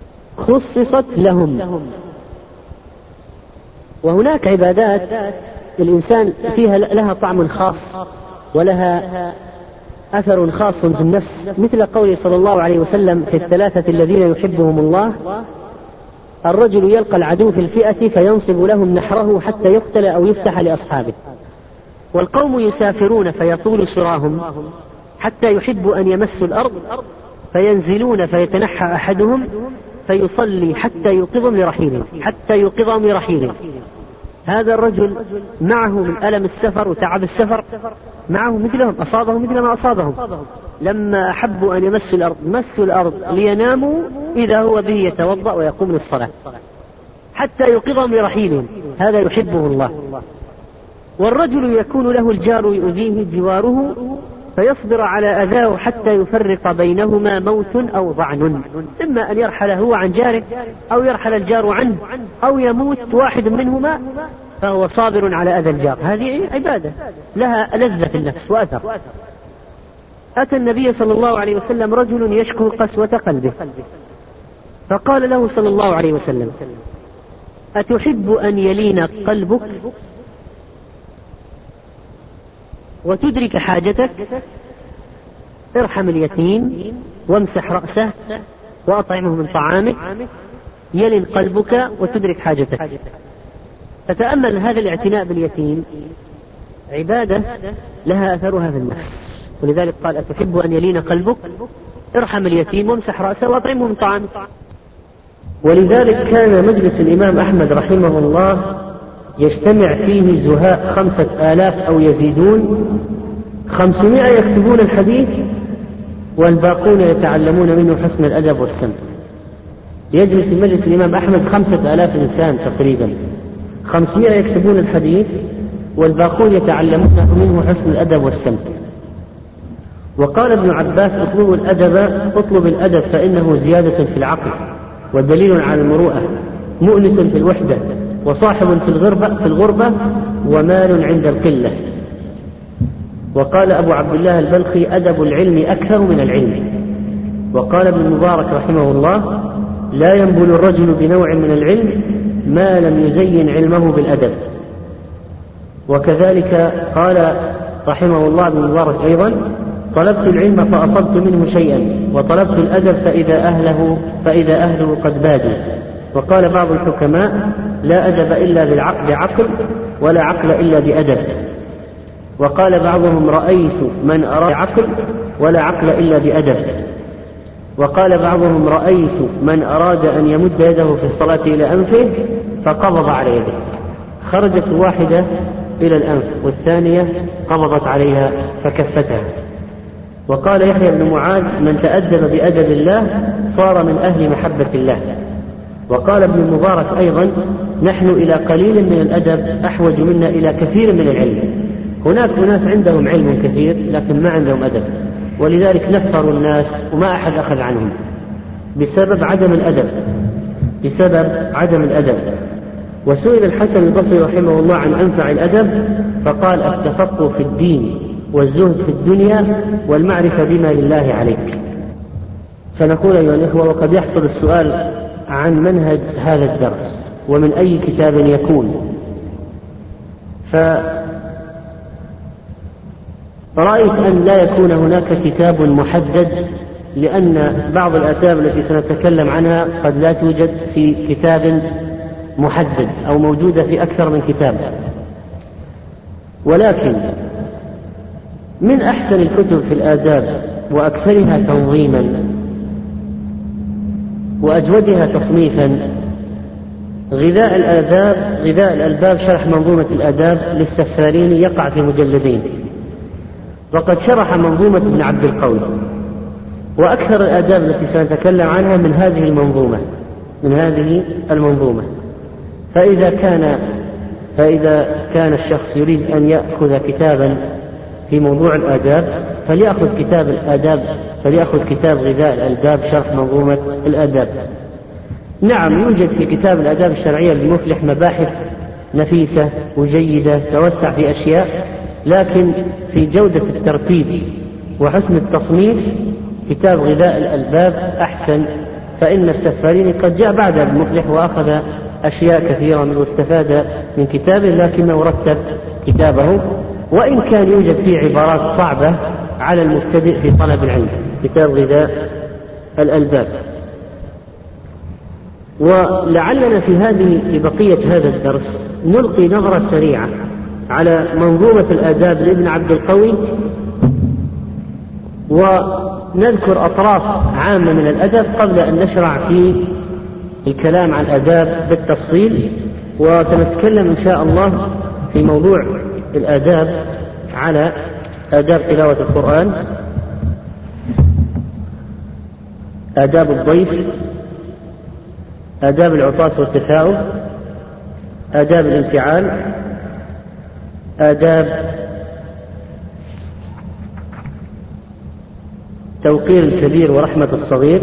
خصصت لهم. وهناك عبادات الإنسان فيها لها طعم خاص ولها أثر خاص في النفس، مثل قوله صلى الله عليه وسلم في الثلاثة الذين يحبهم الله: الرجل يلقى العدو في الفئة فينصب لهم نحره حتى يقتل أو يفتح لأصحابه، والقوم يسافرون فيطول سراهم حتى يحبوا أن يمسوا الأرض فينزلون فيتنحى أحدهم فيصلي حتى يوقظهم لرحيلهم. هذا الرجل معه من ألم السفر وتعب السفر معه مثلهم، أصابهم مثل ما أصابهم، لما أحبوا أن مسوا الأرض ليناموا إذا هو به يتوضأ ويقوم للصلاة حتى يوقظهم لرحيلهم. هذا يحبه الله. والرجل يكون له الجار يؤذيه جواره فيصبر على أذاه حتى يفرق بينهما موت أو ضعن، إما أن يرحل هو عن جاره أو يرحل الجار عنه أو يموت واحد منهما فهو صابر على أذى الجار. هذه عبادة لها لذة في النفس وأثر. أتى النبي صلى الله عليه وسلم رجل يشكو قسوة قلبه، فقال له صلى الله عليه وسلم: أتحب أن يلين قلبك وتدرك حاجتك؟ ارحم اليتيم وامسح رأسه وأطعمه من طعامك يلين قلبك وتدرك حاجتك. فتأمل هذا الاعتناء باليتيم عبادة لها أثرها في النفس، ولذلك قال: أتحب أن يلين قلبك؟ ارحم اليتيم وامسح رأسه وأطعمه من طعامك. ولذلك كان مجلس الإمام أحمد رحمه الله يجتمع فيه زهاء 5000 أو يزيدون، 500 يكتبون الحديث والباقون يتعلمون منه حسن الأدب والسمت. يجلس في مجلس الإمام أحمد 5000 إنسان تقريبا، 500 يكتبون الحديث والباقون يتعلمون منه حسن الأدب والسمت. وقال ابن عباس: اطلب الأدب فإنه زيادة في العقل ودليل على المروءة، مؤنس في الوحدة وصاحب في الغربة ومال عند القلة. وقال أبو عبد الله البلخي: أدب العلم أكثر من العلم. وقال ابن المبارك رحمه الله: لا ينبل الرجل بنوع من العلم ما لم يزين علمه بالأدب. وكذلك قال رحمه الله ابن المبارك أيضا: طلبت العلم فأصبت منه شيئا، وطلبت الأدب فإذا أهله قد بادوا. وقال بعض الحكماء: لا أدب إلا بعقل ولا عقل إلا بأدب. وقال بعضهم: رأيت من أراد عقل ولا عقل إلا بأدب. وقال بعضهم: رأيت من أراد أن يمد يده في الصلاة إلى أنفه فقبض على يده، خرجت واحدة إلى الأنف والثانية قبضت عليها فكفتها. وقال يحيى بن معاذ: من تأدب بأدب الله صار من أهل محبة الله. وقال ابن المبارك أيضا: نحن إلى قليل من الأدب أحوج منا إلى كثير من العلم. هناك ناس عندهم علم كثير لكن ما عندهم أدب، ولذلك نفروا الناس وما أحد أخذ عنهم بسبب عدم الأدب. وسئل الحسن البصري رحمه الله عن أنفع الأدب فقال: التفقه في الدين والزهد في الدنيا والمعرفة بما لله عليك. فنقول أيها الإخوة، وقد يحصل السؤال عن منهج هذا الدرس ومن أي كتاب يكون. فرأيت أن لا يكون هناك كتاب محدد، لأن بعض الآداب التي سنتكلم عنها قد لا توجد في كتاب محدد أو موجودة في أكثر من كتاب. ولكن من أحسن الكتب في الآداب وأكثرها تنظيما وأجودها تصنيفا غذاء الألباب شرح منظومة الآداب للسفارين، يقع في مجلدين، وقد شرح منظومة ابن عبد القوي. وأكثر الآداب التي سنتكلم عنها من هذه المنظومة. فإذا كان الشخص يريد أن يأخذ كتابا في موضوع الآداب فليأخذ كتاب غذاء الألباب شرح منظومة الآداب. نعم، يوجد في كتاب الآداب الشرعية للمفلح مباحث نفيسة وجيدة توسع في أشياء، لكن في جودة الترتيب وحسن التصنيف كتاب غذاء الألباب أحسن، فإن السفارين قد جاء بعد المفلح وأخذ أشياء كثيرة منه واستفاد من كتابه، لكنه رتب كتابه، وإن كان يوجد فيه عبارات صعبة على المبتدئ في طلب العلم. كتاب غذاء الألباب. ولعلنا في بقية هذا الدرس نلقي نظرة سريعة على منظومة الآداب لابن عبد القوي، ونذكر أطراف عامة من الأدب قبل أن نشرع في الكلام عن الآداب بالتفصيل. وسنتكلم إن شاء الله في موضوع الآداب على آداب تلاوة القرآن، آداب الضيف، آداب العطاس والتثاؤب، آداب الانفعال، آداب توقير الكبير ورحمة الصغير،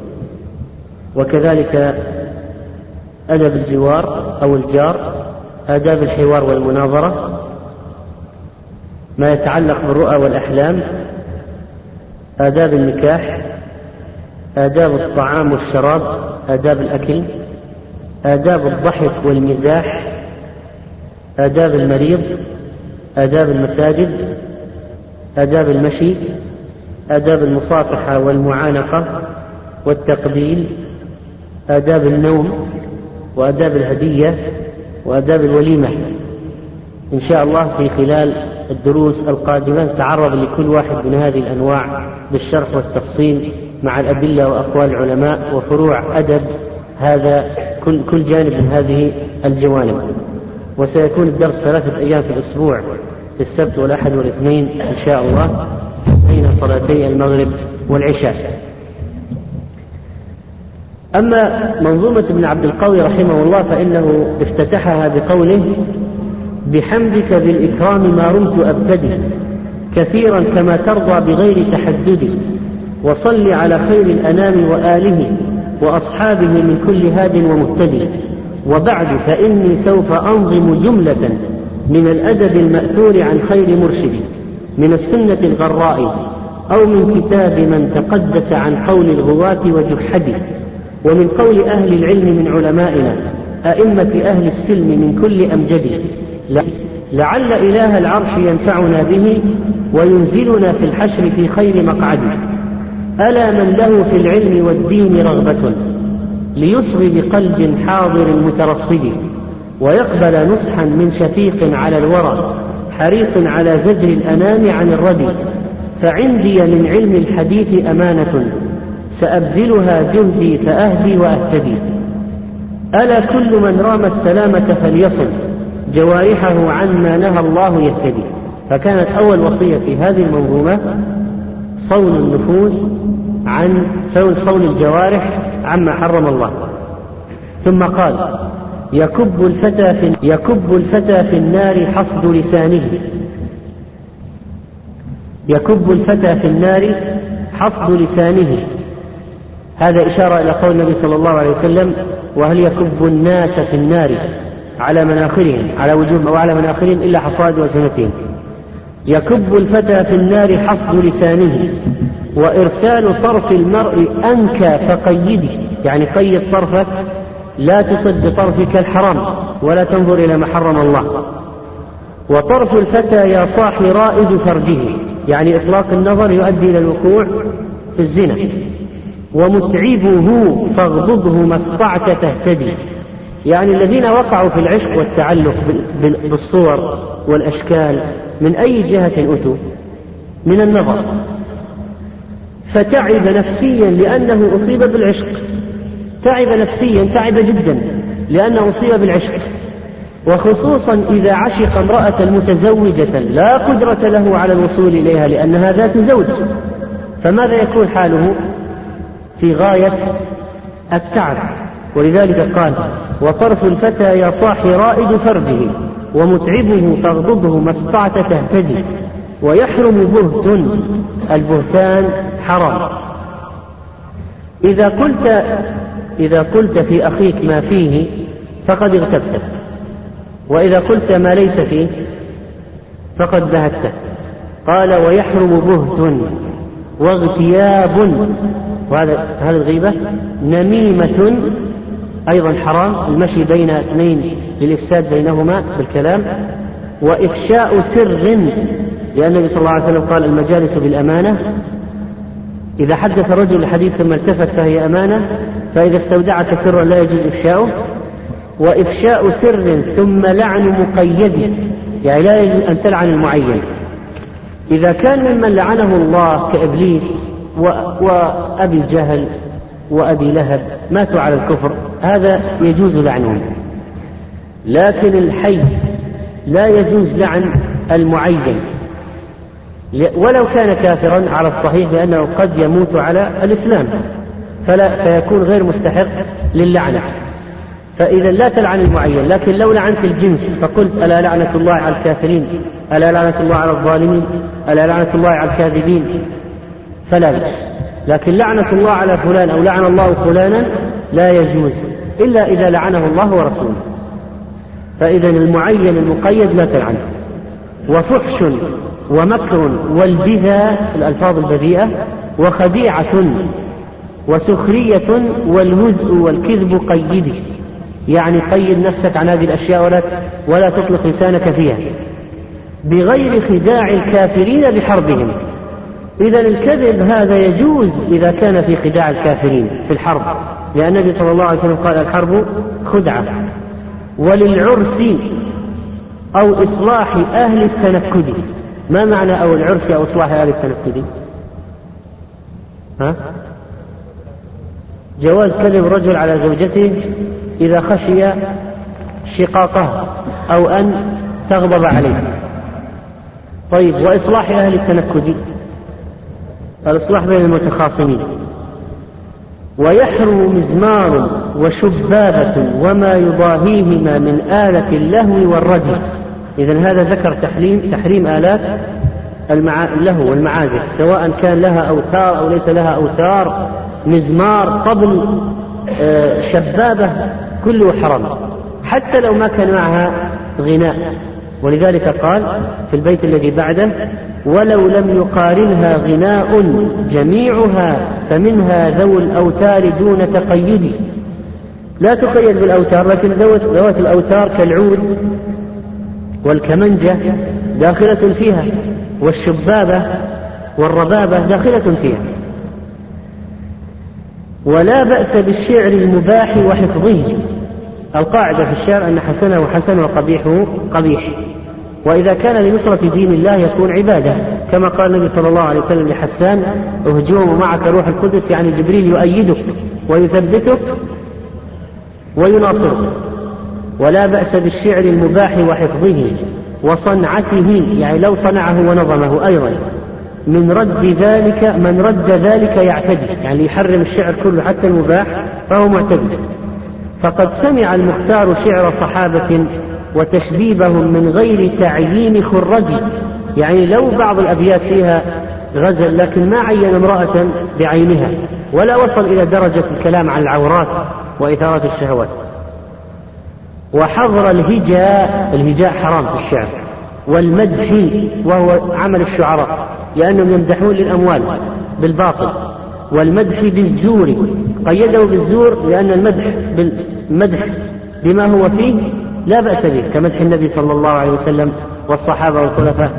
وكذلك أدب الجوار أو الجار، آداب الحوار والمناظرة، ما يتعلق بالرؤى والأحلام، آداب النكاح، آداب الطعام والشراب، آداب الأكل، آداب الضحك والمزاح، آداب المريض، آداب المساجد، آداب المشي، آداب المصافحة والمعانقة والتقبيل، آداب النوم، وآداب الهدية، وآداب الوليمة. إن شاء الله في خلال الدروس القادمة نتعرض لكل واحد من هذه الأنواع بالشرح والتفصيل مع الأدلة وأقوال العلماء وفروع أدب هذا كل جانب من هذه الجوانب. وسيكون الدرس 3 أيام في الأسبوع، في السبت والأحد والاثنين إن شاء الله بين صلاتي المغرب والعشاء. أما منظومة ابن عبد القوي رحمه الله فإنه افتتحها بقوله: بحمدك بالإكرام ما رمت أبتدي، كثيرا كما ترضى بغير تحدد، وصل على خير الأنام وآله وأصحابه من كل هاد ومهتدي. وبعد فإني سوف أنظم جملة من الأدب المأثور عن خير مرشد، من السنة الغراء أو من كتاب من تقدس عن قول الغواة وجحد، ومن قول أهل العلم من علمائنا أئمة أهل السلم من كل أمجد، لعل إله العرش ينفعنا به وينزلنا في الحشر في خير مقعد. ألا من له في العلم والدين رغبة، ليصغي بقلب حاضر مترصد، ويقبل نصحا من شفيق على الورى، حريص على زجر الأنام عن الردي. فعندي من علم الحديث أمانة، سأبذلها جهدي فأهدي وأهتدي. ألا كل من رام السلامة فليصل، جوارحه عما نهى الله يهتدي. فكانت أول وصية في هذه المنظومة صون النفوس عن صون الجوارح عما حرم الله. ثم قال: يكب الفتى في النار حصد لسانه. يكب الفتى في النار حصد لسانه، هذا إشارة إلى قول النبي صلى الله عليه وسلم: وهل يكب الناس في النار على مناخرهم على وجوههم أو على مناخرهم إلا حصائد ألسنتهم. يكب الفتى في النار حصد لسانه، وإرسال طرف المرء أنكى فقيده، يعني قيد طرفك، لا تصد بطرفك الحرام ولا تنظر إلى ما حرم الله. وطرف الفتى يا صاح رائد فرجه، يعني إطلاق النظر يؤدي إلى الوقوع في الزنا. ومتعبه فاغضضه ما استطعت تهتدي، يعني الذين وقعوا في العشق والتعلق بالصور والأشكال من أي جهة أتوا؟ من النظر. فتعب نفسيا لأنه أصيب بالعشق، تعب نفسيا، تعب جدا لأنه أصيب بالعشق، وخصوصا إذا عشق امرأة متزوجة لا قدرة له على الوصول إليها لأنها ذات زوج، فماذا يكون حاله؟ في غاية التعب. ولذلك قال: وطرف الفتى يا صاح رائد فرجه، ومتعبه تغضبه ما استطعت تهتدي. ويحرم بهت، البهتان حرام. إذا قلت في أخيك ما فيه فقد اغتبته، وإذا قلت ما ليس فيه فقد بهته. قال: ويحرم بهت واغتياب، وهذا الغيبة، نميمة أيضا حرام، المشي بين اثنين للإفساد بينهما بالكلام، وإفشاء سر، لأن النبي صلى الله عليه وسلم قال المجالس بالأمانة، إذا حدث الرجل الحديث ثم التفت فهي أمانة، فإذا استودعك سرا لا يجوز إفشاؤه. وإفشاء سر ثم لعن مقيد، يعني لا يجوز أن تلعن المعين. إذا كان ممن لعنه الله كإبليس وأبي جهل وأبي لهب ماتوا على الكفر، هذا يجوز لعنهم، لكن الحي لا يجوز لعن المعين ولو كان كافرا على الصحيح، لأنه قد يموت على الإسلام فيكون غير مستحق للعنة. فإذا لا تلعن المعين، لكن لو لعنت الجنس فقلت ألا لعنة الله على الكافرين، ألا لعنة الله على الظالمين، ألا لعنة الله على الكاذبين، فلا بأس. لكن لعنة الله على فلان أو لعن الله فلانا لا يجوز إلا إذا لعنه الله ورسوله. فإذا المعين المقيد لا تلعنه. وفحش ومكر والبذا، الألفاظ البذيئة، وخديعة وسخرية والهزء والكذب قيد، يعني قيد نفسك عن هذه الأشياء ولا تطلق لسانك فيها، بغير خداع الكافرين بحربهم. إذا الكذب هذا يجوز إذا كان في خداع الكافرين في الحرب، لأن النبي صلى الله عليه وسلم قال الحرب خدعة. وللعرس أو إصلاح أهل التنكد. ما معنى أو العرس أو إصلاح أهل التنكد؟ جواز كذب رجل على زوجته إذا خشي شقاقها أو أن تغضب عليه. طيب، وإصلاح أهل التنكد، الإصلاح بين المتخاصمين. ويحرم مزمار وشبابة وما يضاهيهما من آلة اللهو والردي. إذن هذا ذكر تحريم آلات اللهو والمعازف، سواء كان لها أوتار أو ليس لها أوتار، مزمار، طبل، شبابة، كله حرام حتى لو ما كان معها غناء. ولذلك قال في البيت الذي بعده: ولو لم يقارنها غناء جميعها فمنها ذو الأوتار دون تقيد. لا تقيد بالأوتار، لكن ذوات الأوتار كالعود والكمنجة داخلة فيها، والشبابة والربابة داخلة فيها. ولا بأس بالشعر المباح وحفظه. القاعدة في الشعر أن حسنه حسن وقبيحه قبيح، وإذا كان لنصرة دين الله يكون عبادة، كما قال النبي صلى الله عليه وسلم لحسان: اهجوم معك روح القدس، يعني جبريل يؤيدك ويثبتك ويناصرك. ولا بأس بالشعر المباح وحفظه وصنعته، يعني لو صنعه ونظمه أيضا، من رد ذلك يعتدي، يعني يحرم الشعر كله حتى المباح فهو معتدي. فقد سمع المختار شعر صحابة وتشبيبهم من غير تعيين خرجي، يعني لو بعض الأبيات فيها غزل لكن ما عين امرأة بعينها، ولا وصل إلى درجة الكلام عن العورات وإثارة الشهوات. وحظر الهجاء حرام في الشعر، والمدح وهو عمل الشعراء لأنهم يمدحون للأموال بالباطل. والمدح بالزور، قيده بالزور لأن المدح بما هو فيه لا بأس به، كمدح النبي صلى الله عليه وسلم والصحابة والخلفاء.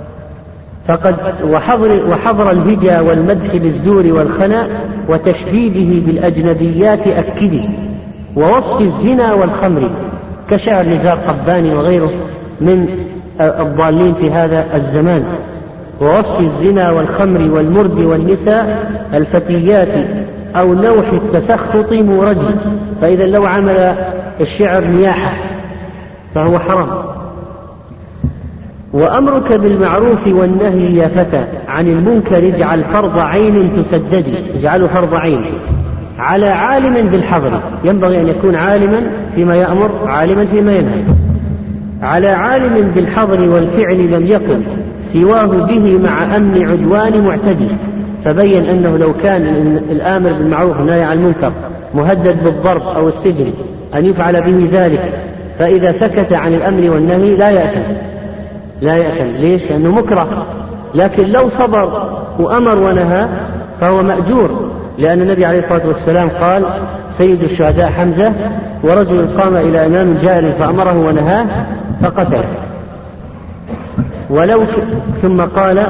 وحظر الهجا والمدح بالزور والخنا وتشبيبه بالأجنبيات أكدي. ووصف الزنا والخمر كشعر نزار قباني وغيره من الضالين في هذا الزمان. ووصف الزنا والخمر والمرد والنساء الفتيات أو نوح التسخط موردي، فإذا لو عمل الشعر نياحة فهو حرام. وأمرك بالمعروف والنهي يا فتى عن المنكر اجعل فرض عين تسددي، اجعله فرض عين على عالم بالحظر، ينبغي أن يكون عالما فيما يأمر عالما فيما ينهى. على عالم بالحظر والفعل لم يكن سواه به مع أمن عدوان معتدي. فبين أنه لو كان الآمر بالمعروف والنهي عن المنكر مهدد بالضرب أو السجن أن يفعل به ذلك، فإذا سكت عن الأمر والنهي لا يأثم. ليش؟ لأنه مكره. لكن لو صبر وأمر ونهى فهو مأجور، لأن النبي عليه الصلاة والسلام قال: سيد الشهداء حمزة، ورجل قام إلى إمام جائر فأمره ونهاه فقتله. ثم قال: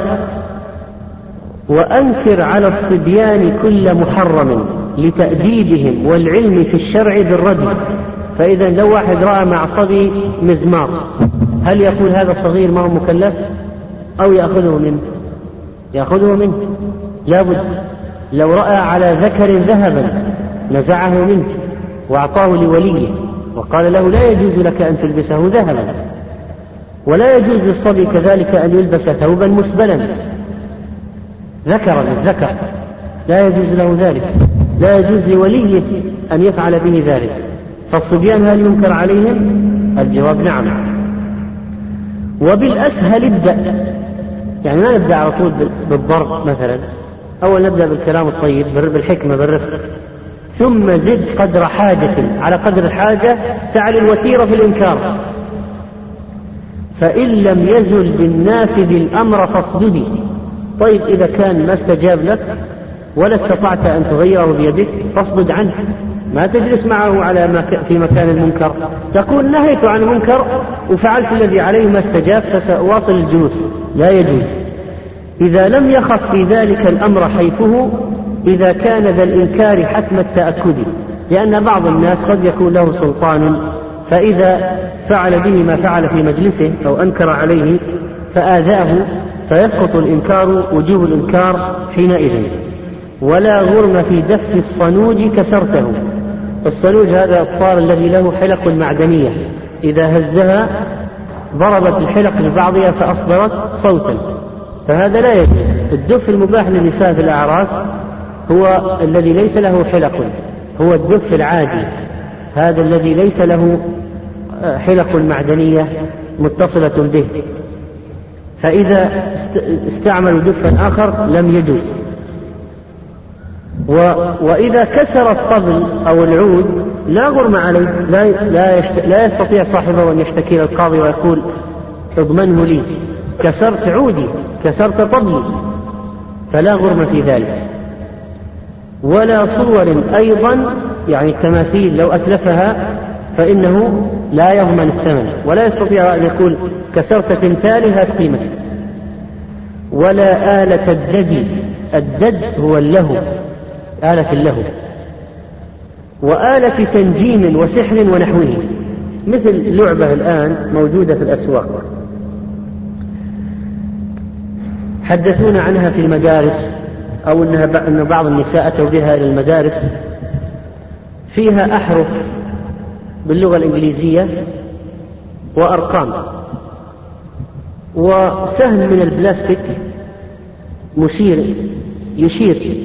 وأنكر على الصبيان كل محرم لتأديبهم والعلم في الشرع بالردم. فإذا لو واحد رأى مع صبي مزمار، هل يقول هذا صغير ما هو مكلف أو يأخذه منه؟ لابد. لو رأى على ذكر ذهبا نزعه منه وأعطاه لوليه وقال له: لا يجوز لك أن تلبسه ذهبا. ولا يجوز للصبي كذلك أن يلبس ثوبا مسبلا ذكرا للذكر، لا يجوز له ذلك، لا يجوز لوليه أن يفعل به ذلك. فالصبيان هل ينكر عليهم؟ الجواب نعم. وبالأسهل ابدأ، يعني ما نبدأ على طول بالضرب مثلا، أول نبدأ بالكلام الطيب بالحكمة بالرفق، ثم زد قدر حاجة، على قدر الحاجة تعلي الوتيرة في الإنكار. فإن لم يزل بالنافذ الأمر فاصددي. طيب إذا كان ما استجاب لك ولا استطعت أن تغيره بيدك فاصدد عنه، ما تجلس معه في مكان المنكر، تقول: نهيت عن المنكر وفعلت الذي عليه ما استجاب فسأواصل الجلوس. لا يجوز. إذا لم يخف في ذلك الأمر حيثه، إذا كان ذا الإنكار حتم التأكد، لأن بعض الناس قد يكون له سلطان، فإذا فعل به ما فعل في مجلسه أو أنكر عليه فآذاه فيسقط الإنكار، وجوب الإنكار حينئذ. ولا غرم في دف الصنوج كسرته. الصنوج هذا الطار الذي له حلق معدنية، إذا هزها ضربت الحلق لبعضها فأصدرت صوتا، فهذا لا يجوز. الدف المباح للنساء في الأعراس هو الذي ليس له حلق، هو الدف العادي، هذا الذي ليس له حلق معدنية متصلة به. فإذا استعملوا دفا آخر لم يجوز. وإذا كسر الطبل أو العود لا غرم عليه، لا يستطيع صاحبه أن يشتكي للقاضي ويقول: اضمنه لي، كسرت عودي، كسرت طبلي، فلا غرم في ذلك. ولا صور أيضا، يعني التماثيل لو أتلفها فإنه لا يضمن الثمن، ولا يستطيع أن يقول: كسرت تمثالها قيمته. ولا آلة الدد، الدد هو اللهو، آلة اللهو. وآلة تنجيم وسحر ونحوه، مثل لعبة الآن موجودة في الأسواق، حدثونا عنها في المدارس، أو أن بعض النساء أتوا بها إلى المدارس، فيها أحرف باللغة الإنجليزية وأرقام، وسهم من البلاستيك يشير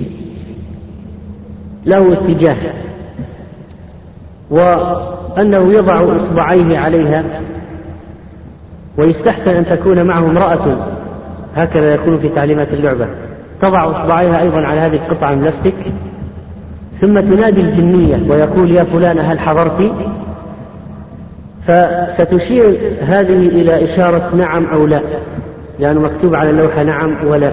له اتجاه، وأنه يضع إصبعيه عليها، ويستحسن أن تكون معه امرأة، هكذا يكون في تعليمات اللعبة، تضع إصبعيها أيضا على هذه القطعة من البلاستيك، ثم تنادي الجنية ويقول: يا فلانة هل حضرتي؟ فستشير هذه إلى إشارة نعم أو لا، لأنه مكتوب على اللوحة نعم ولا.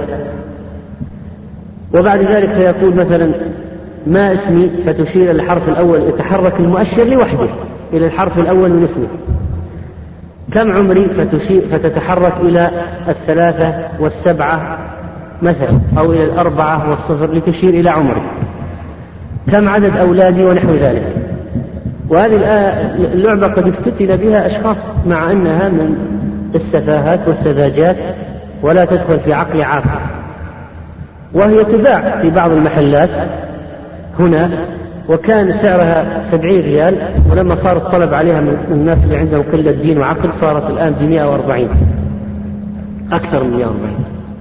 وبعد ذلك فيقول مثلا: ما اسمي؟ فتشير الحرف الأول، يتحرك المؤشر لوحده إلى الحرف الأول من اسمه. كم عمري؟ فتتحرك إلى 3 و7 مثلا، أو إلى 4 و0 لتشير إلى عمري. كم عدد أولادي؟ ونحو ذلك. وهذه اللعبة قد افتتن بها أشخاص، مع أنها من السفاهات والسذاجات ولا تدخل في عقل عاقل، وهي تباع في بعض المحلات هنا، وكان سعرها 70 ريال، ولما صار الطلب عليها من الناس اللي عندهم قلة دين وعقل صارت الآن ب140، أكثر من 140.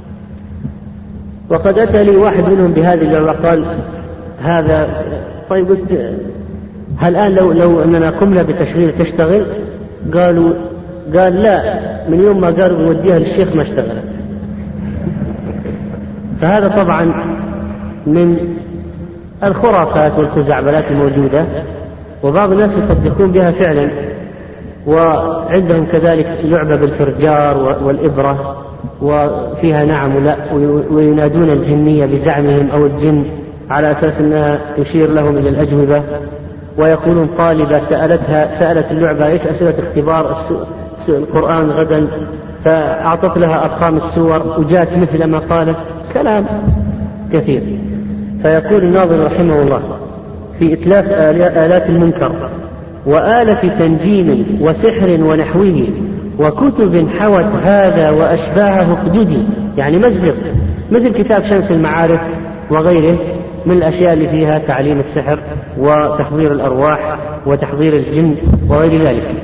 وقد أتى لي واحد منهم بهذه اللعبة قال: هذا طيب، هل الآن لو أننا قمنا بتشغيل تشتغل؟ قال لا، من يوم ما قالوا بوديها للشيخ ما اشتغلت. فهذا طبعا من الخرافات والخزعبلات الموجودة، وبعض الناس يصدقون بها فعلا. وعندهم كذلك لعبة بالفرجار والإبرة، وفيها نعم ولا، وينادون الجنية بزعمهم أو الجن على أساس أنها تشير لهم إلى الأجوبة، ويقولون طالبة سألت اللعبة إيش أسئلة اختبار القرآن غدا، فأعطت لها أرقام السور وجاءت مثل ما قالت، كلام كثير. فيقول الناظم رحمه الله: في إتلاف آلات المنكر وآلة تنجيم وسحر ونحوه وكتب حوت هذا وأشباهه اقددي، يعني مزق مثل كتاب شمس المعارف وغيره من الأشياء اللي فيها تعليم السحر وتحضير الأرواح وتحضير الجن وغير ذلك.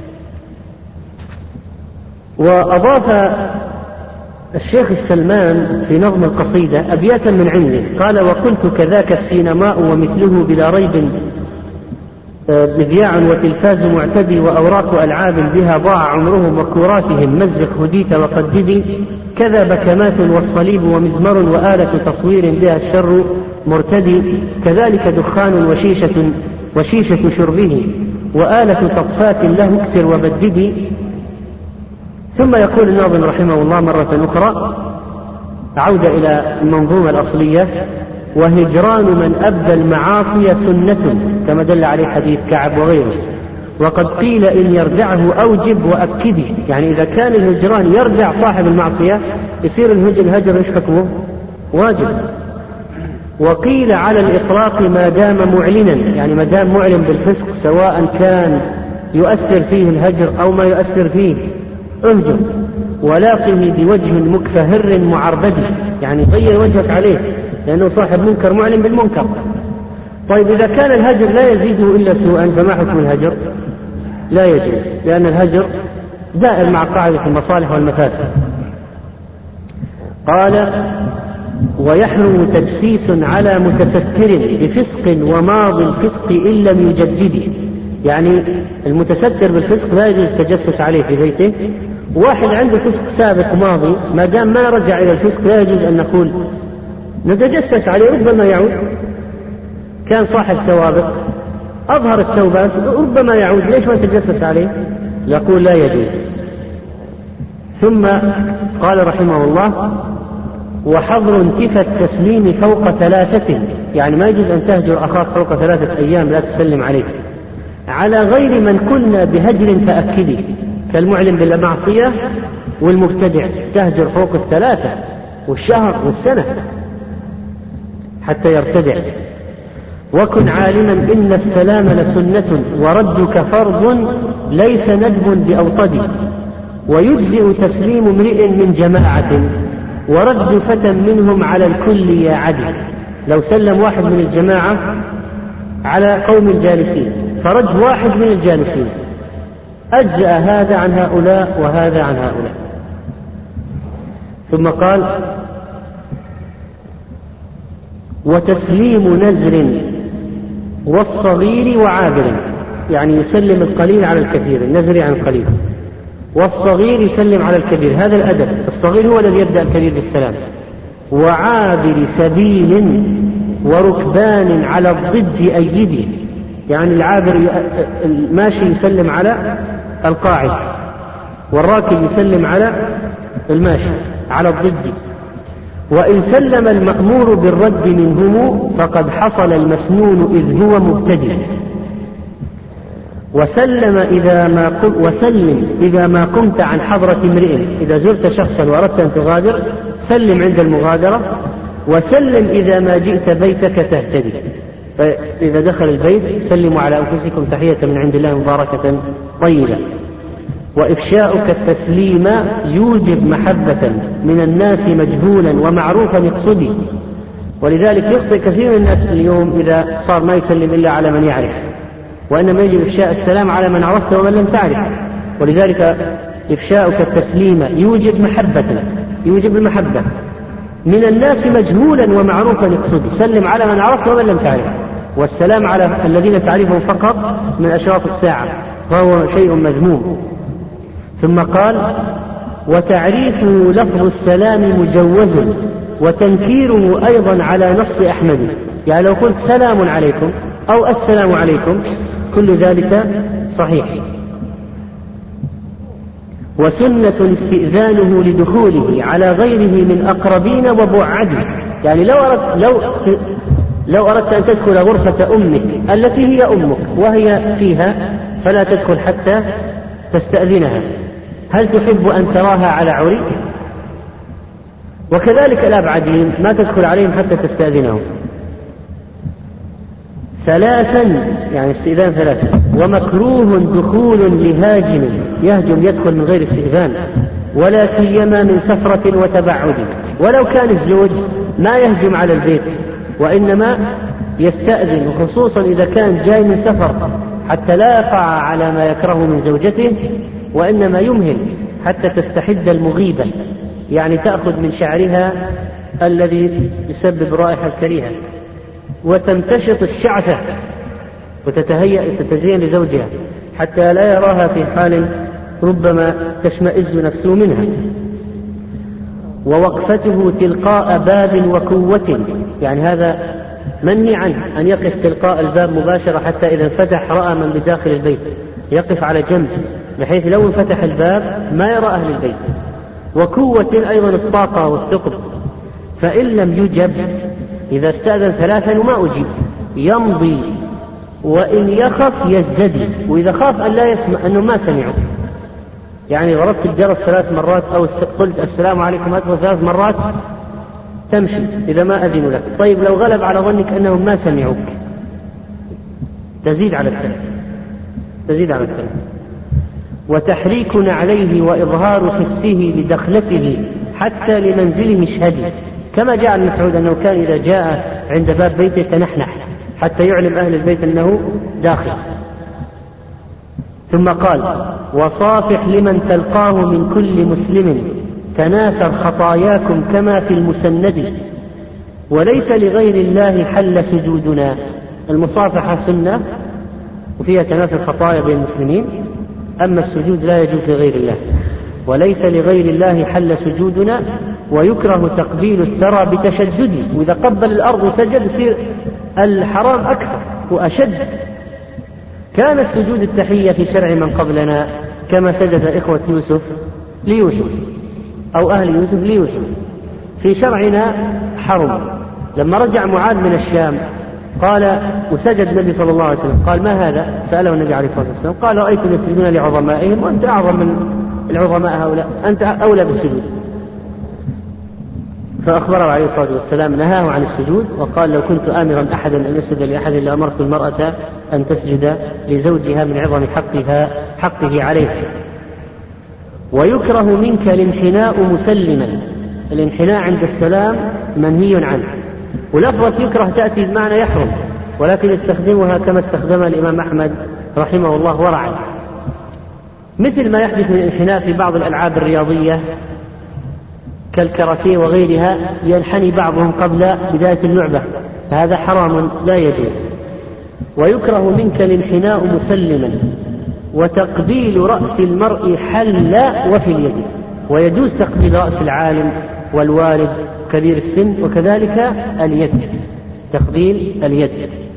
وأضاف الشيخ السلمان في نظم القصيدة أبياتا من عنده، قال: وقلت كذاك السينماء ومثله بلا ريب مذياع وتلفاز معتدي وأوراق ألعاب بها ضاع عمرهم وكراتهم مزق هديت وقددي، كذا بكمات والصليب ومزمر وآلة تصوير بها الشر مرتدي، كذلك دخان وشيشة شربه وآلة تطفات له اكسر وبددي. ثم يقول الناظم رحمه الله مرة أخرى عودة إلى المنظومة الأصلية: وهجران من أبدى المعاصي سنة، كما دل عليه حديث كعب وغيره، وقد قيل إن يردعه أوجب وأكدي، يعني إذا كان الهجران يردع صاحب المعصية يصير الهجر إيش حكمه؟ واجب. وقيل على الإطلاق ما دام معلنا، يعني ما دام معلن بالفسق سواء كان يؤثر فيه الهجر أو ما يؤثر فيه اهجر، ولاقه بوجه مكفهر معربدي، يعني غير وجهك عليه لأنه صاحب منكر معلن بالمنكر. طيب إذا كان الهجر لا يزيده إلا سوءا فما حكم الهجر؟ لا يجوز، لأن الهجر دائر مع قاعدة المصالح والمفاسد. قال: ويحرم تجسيس على متستر بفسق وماضي الفسق إن لم يجدد، يعني المتستر بالفسق لا يجوز التجسس عليه في بيته. واحد عنده فسق سابق ماضي ما دام ما رجع إلى الفسق لا يجوز أن نقول نتجسس عليه، ربما يعود. كان صاحب سوابق أظهر التوبة ربما يعود، ليش ما نتجسس عليه؟ يقول لا يجوز. ثم قال رحمه الله: وحظر انتفى التسليم فوق 3، يعني ما يجوز أن تهجر أخاك فوق 3 أيام لا تسلم عليه، على غير من كنا بهجر فأكدي، كالمعلم بالمعصية والمبتدع تهجر فوق 3 والشهر والسنة حتى يرتدع. وكن عالما إن السلام لسنة وردك فرض ليس ندب بأوطد، ويجزئ تسليم امرئ من جماعة ورد فتى منهم على الكل يا عدل. لو سلم واحد من الجماعة على قوم الجالسين فرد واحد من الجالسين أجزأ هذا عن هؤلاء وهذا عن هؤلاء. ثم قال: وتسليم نزر والصغير وعابر، يعني يسلم القليل على الكثير، النزر عن القليل، والصغير يسلم على الكبير، هذا الأدب. الصغير هو الذي يبدأ الكبير بالسلام. وعابر سبيل وركبان على الضد أيدي، يعني العابر الماشي يسلم على القاعد والراكب يسلم على الماشي على الضد. وإن سلم المأمور بالرد منهم فقد حصل المسنون إذ هو مبتدئ. وسلم إذا ما قمت عن حضرة امرئ، إذا زرت شخصا وأردت أن تغادر سلم عند المغادرة، وسلم إذا ما جئت بيتك تهتدي، فإذا دخل البيت سلموا على أنفسكم تحية من عند الله مباركة طيبة. وإفشاؤك التسليم يوجب محبة من الناس مجهولا ومعروفا يقصدي. ولذلك يخطئ كثير من الناس اليوم إذا صار ما يسلم إلا على من يعرف، وإنما يجب إفشاء السلام على من عرفت ومن لم تعرف. ولذلك إفشاؤك التسليم يوجب محبة، يوجب المحبة من الناس مجهولا ومعروفا يقصدي، سلم على من عرفت ومن لم تعرف. والسلام على الذين تعرفهم فقط من أشراط الساعة فهو شيء مذموم. ثم قال: وتعريفه لفظ السلام مجوز وتنكيره أيضا على نص أحمد، يعني لو قلت سلام عليكم أو السلام عليكم كل ذلك صحيح. وسنة استئذانه لدخوله على غيره من أقربين وبعد، يعني لو لو أردت أن تدخل غرفة أمك التي هي أمك وهي فيها فلا تدخل حتى تستأذنها. هل تحب أن تراها على عري؟ وكذلك الأبعدين ما تدخل عليهم حتى تستأذنهم. ثلاثا يعني استئذان ثلاثا. ومكروه دخول لهاجم يهجم يدخل من غير استئذان ولا سيما من سفرة وتبعد. ولو كان الزوج ما يهجم على البيت وإنما يستأذن، وخصوصا إذا كان جاي من سفر حتى لا يقع على ما يكره من زوجته، وإنما يمهل حتى تستحد المغيبة، يعني تأخذ من شعرها الذي يسبب رائحة كريهة وتمتشط الشعثة وتتهيأ تتزين لزوجها حتى لا يراها في حال ربما تشمئز نفسه منها. ووقفته تلقاء باب وكوة، يعني هذا منهي عنه أن يقف تلقاء الباب مباشرة حتى إذا انفتح رأى من بداخل البيت، يقف على جنب بحيث لو انفتح الباب ما يرى أهل البيت. وكوة أيضا الطاقة والثقب. فإن لم يجب إذا استأذن ثلاثا وما أجيب يمضي، وإن يخف يزددي، وإذا خاف أن لا يسمع أنه ما سمعه، يعني ضربت الجرس 3 مرات أو قلت السلام عليكم أكبر 3 مرات تمشي إذا ما أذن لك. طيب لو غلب على ظنك أنهم ما سمعوك تزيد على الثلاث. وتحريك نعليه وإظهار حسه لدخلته حتى لمنزله مشهده، كما جاء عن مسعود أنه كان إذا جاء عند باب بيته تنحنح حتى يعلم أهل البيت أنه داخل. ثم قال: وصافح لمن تلقاه من كل مسلم تناثر خطاياكم كما في المسند، وليس لغير الله حل سجودنا. المصافحة سنة وفيها تناثر خطايا بين المسلمين، أما السجود لا يجوز لغير الله. وليس لغير الله حل سجودنا، ويكره تقبيل الثرى بتشدد، وإذا قبل الأرض وسجد يصير الحرام أكثر وأشد. كان السجود التحية في شرع من قبلنا كما سجد إخوة يوسف ليوسف أو أهل يوسف ليوسف. في شرعنا حرم. لما رجع معاذ من الشام قال وسجد النبي صلى الله عليه وسلم، قال: ما هذا؟ سأله النبي عليه الصلاة والسلام، قال: رأيتم يسجدون لعظمائهم وأنت أعظم من العظماء هؤلاء، أنت أولى بالسجود. فأخبره عليه الصلاة والسلام نهاه عن السجود، وقال: لو كنت آمرا أحدا أن يسجد لأحد لأمرت المرأة أن تسجد لزوجها من عظم حقه عليه. ويكره منك الانحناء مسلما. الانحناء عند السلام منهي عنه، ولفظة يكره تأتي بمعنى يحرم، ولكن يستخدمها كما استخدمها الإمام أحمد رحمه الله ورعا، مثل ما يحدث من الانحناء في بعض الألعاب الرياضية كالكاراتيه وغيرها، ينحني بعضهم قبل بداية اللعبة، هذا حرام لا يجوز. ويكره منك الانحناء مسلما، وتقبيل رأس المرء حل وفي اليد، ويجوز تقبيل رأس العالم والوالد كبير السن، وكذلك اليد، تقبيل اليد.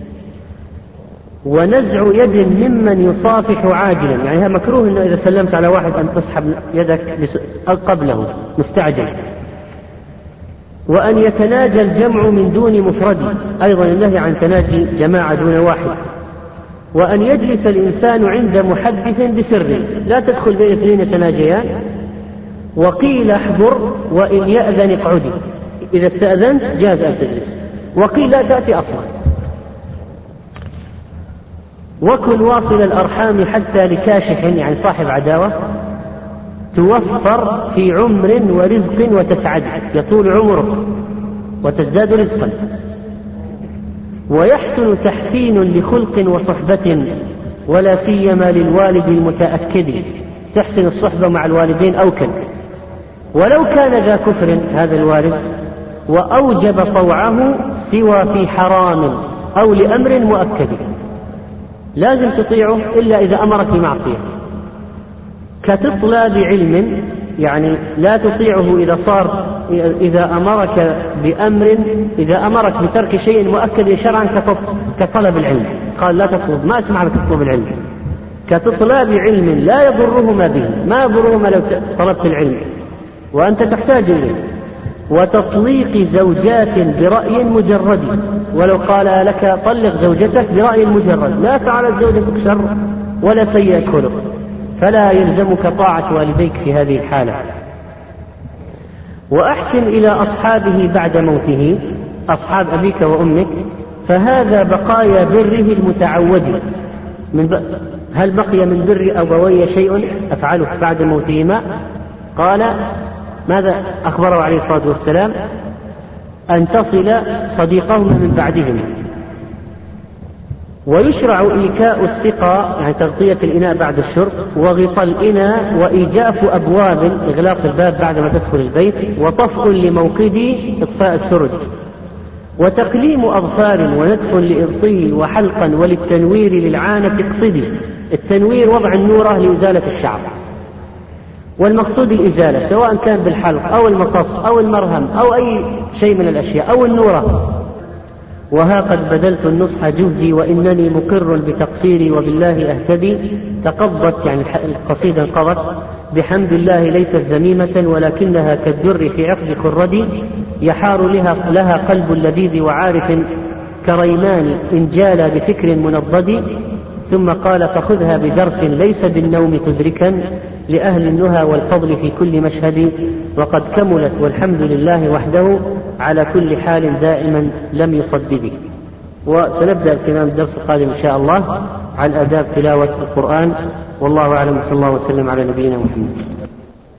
ونزع يد ممن يصافح عاجلا، يعني مكروه إنه إذا سلمت على واحد أن تسحب يدك قبله مستعجل. وأن يتناجى الجمع من دون مفرد، أيضا النهي عن تناجي جماعة دون واحد. وأن يجلس الإنسان عند محدث بسر، لا تدخل بين اثنين يتناجيان. وقيل احضر وإن يأذن اقعدي، إذا استأذنت جاز أن تجلس، وقيل لا تأتي أصلا. وكن واصل الأرحام حتى لكاشح، يعني صاحب عداوة، توفر في عمر ورزق وتسعد، يطول عمرك وتزداد رزقا. ويحسن تحسين لخلق وصحبة، ولا سيما للوالد المتأكد، تحسن الصحبة مع الوالدين أوكد. ولو كان ذا كفر هذا الوالد وأوجب طوعه سوى في حرام أو لأمر مؤكد، لازم تطيعه إلا إذا أمرك بمعصية، كتطلب علم، يعني لا تطيعه إذا أمرك بأمر، إذا أمرك بترك شيء مؤكد شرعا كطلب العلم، قال لا تطلب، ما أسمع لك تطلب العلم. كتطلب علم لا يضرهما به، ما يضرهما لو طلبت العلم وأنت تحتاج إليه. وتطليق زوجات برأي مجرد، ولو قال لك طلق زوجتك برأي مجرد لا فعلت زوجتك شر ولا سيئة خلق، فلا يلزمك طاعة والديك في هذه الحالة. وأحسن إلى أصحابه بعد موته، أصحاب أبيك وأمك، فهذا بقايا بره المتعود. هل بقي من بر أبوي شيء أفعله بعد موتهما؟ قال ماذا أخبره عليه الصلاة والسلام؟ أن تصل صديقهما من بعدهم. ويشرع إيكاء السقا يعني تغطية الإناء بعد الشرب، وغطاء الإناء، وإيجاف أبواب إغلاق الباب بعدما تدخل البيت، وطفء لموقد إطفاء السرج، وتقليم أظفار ونتف لإبطه، وحلقا وللتنوير للعانة اقصدي. التنوير وضع النورة لإزالة الشعر، والمقصود الإزالة سواء كان بالحلق أو المقص أو المرهم أو أي شيء من الأشياء أو النورة. وها قد بذلت النصح جهدي وإنني مقر بتقصيري وبالله أهتدي. تقضت يعني القصيدة انقضت بحمد الله ليست ذميمة ولكنها كالدر في عقد خردي، يحار لها قلب اللذيذ وعارف كريمان إن جال بفكر منضد. ثم قال فخذها بدرس ليس بالنوم تدركا لأهل النهى والفضل في كل مشهد، وقد كملت والحمد لله وحده على كل حال دائما لم يصدد. وسنبدأ الكلام الدرس القادم إن شاء الله عن آداب تلاوة القرآن، والله أعلم. صلى الله وسلم على نبينا محمد.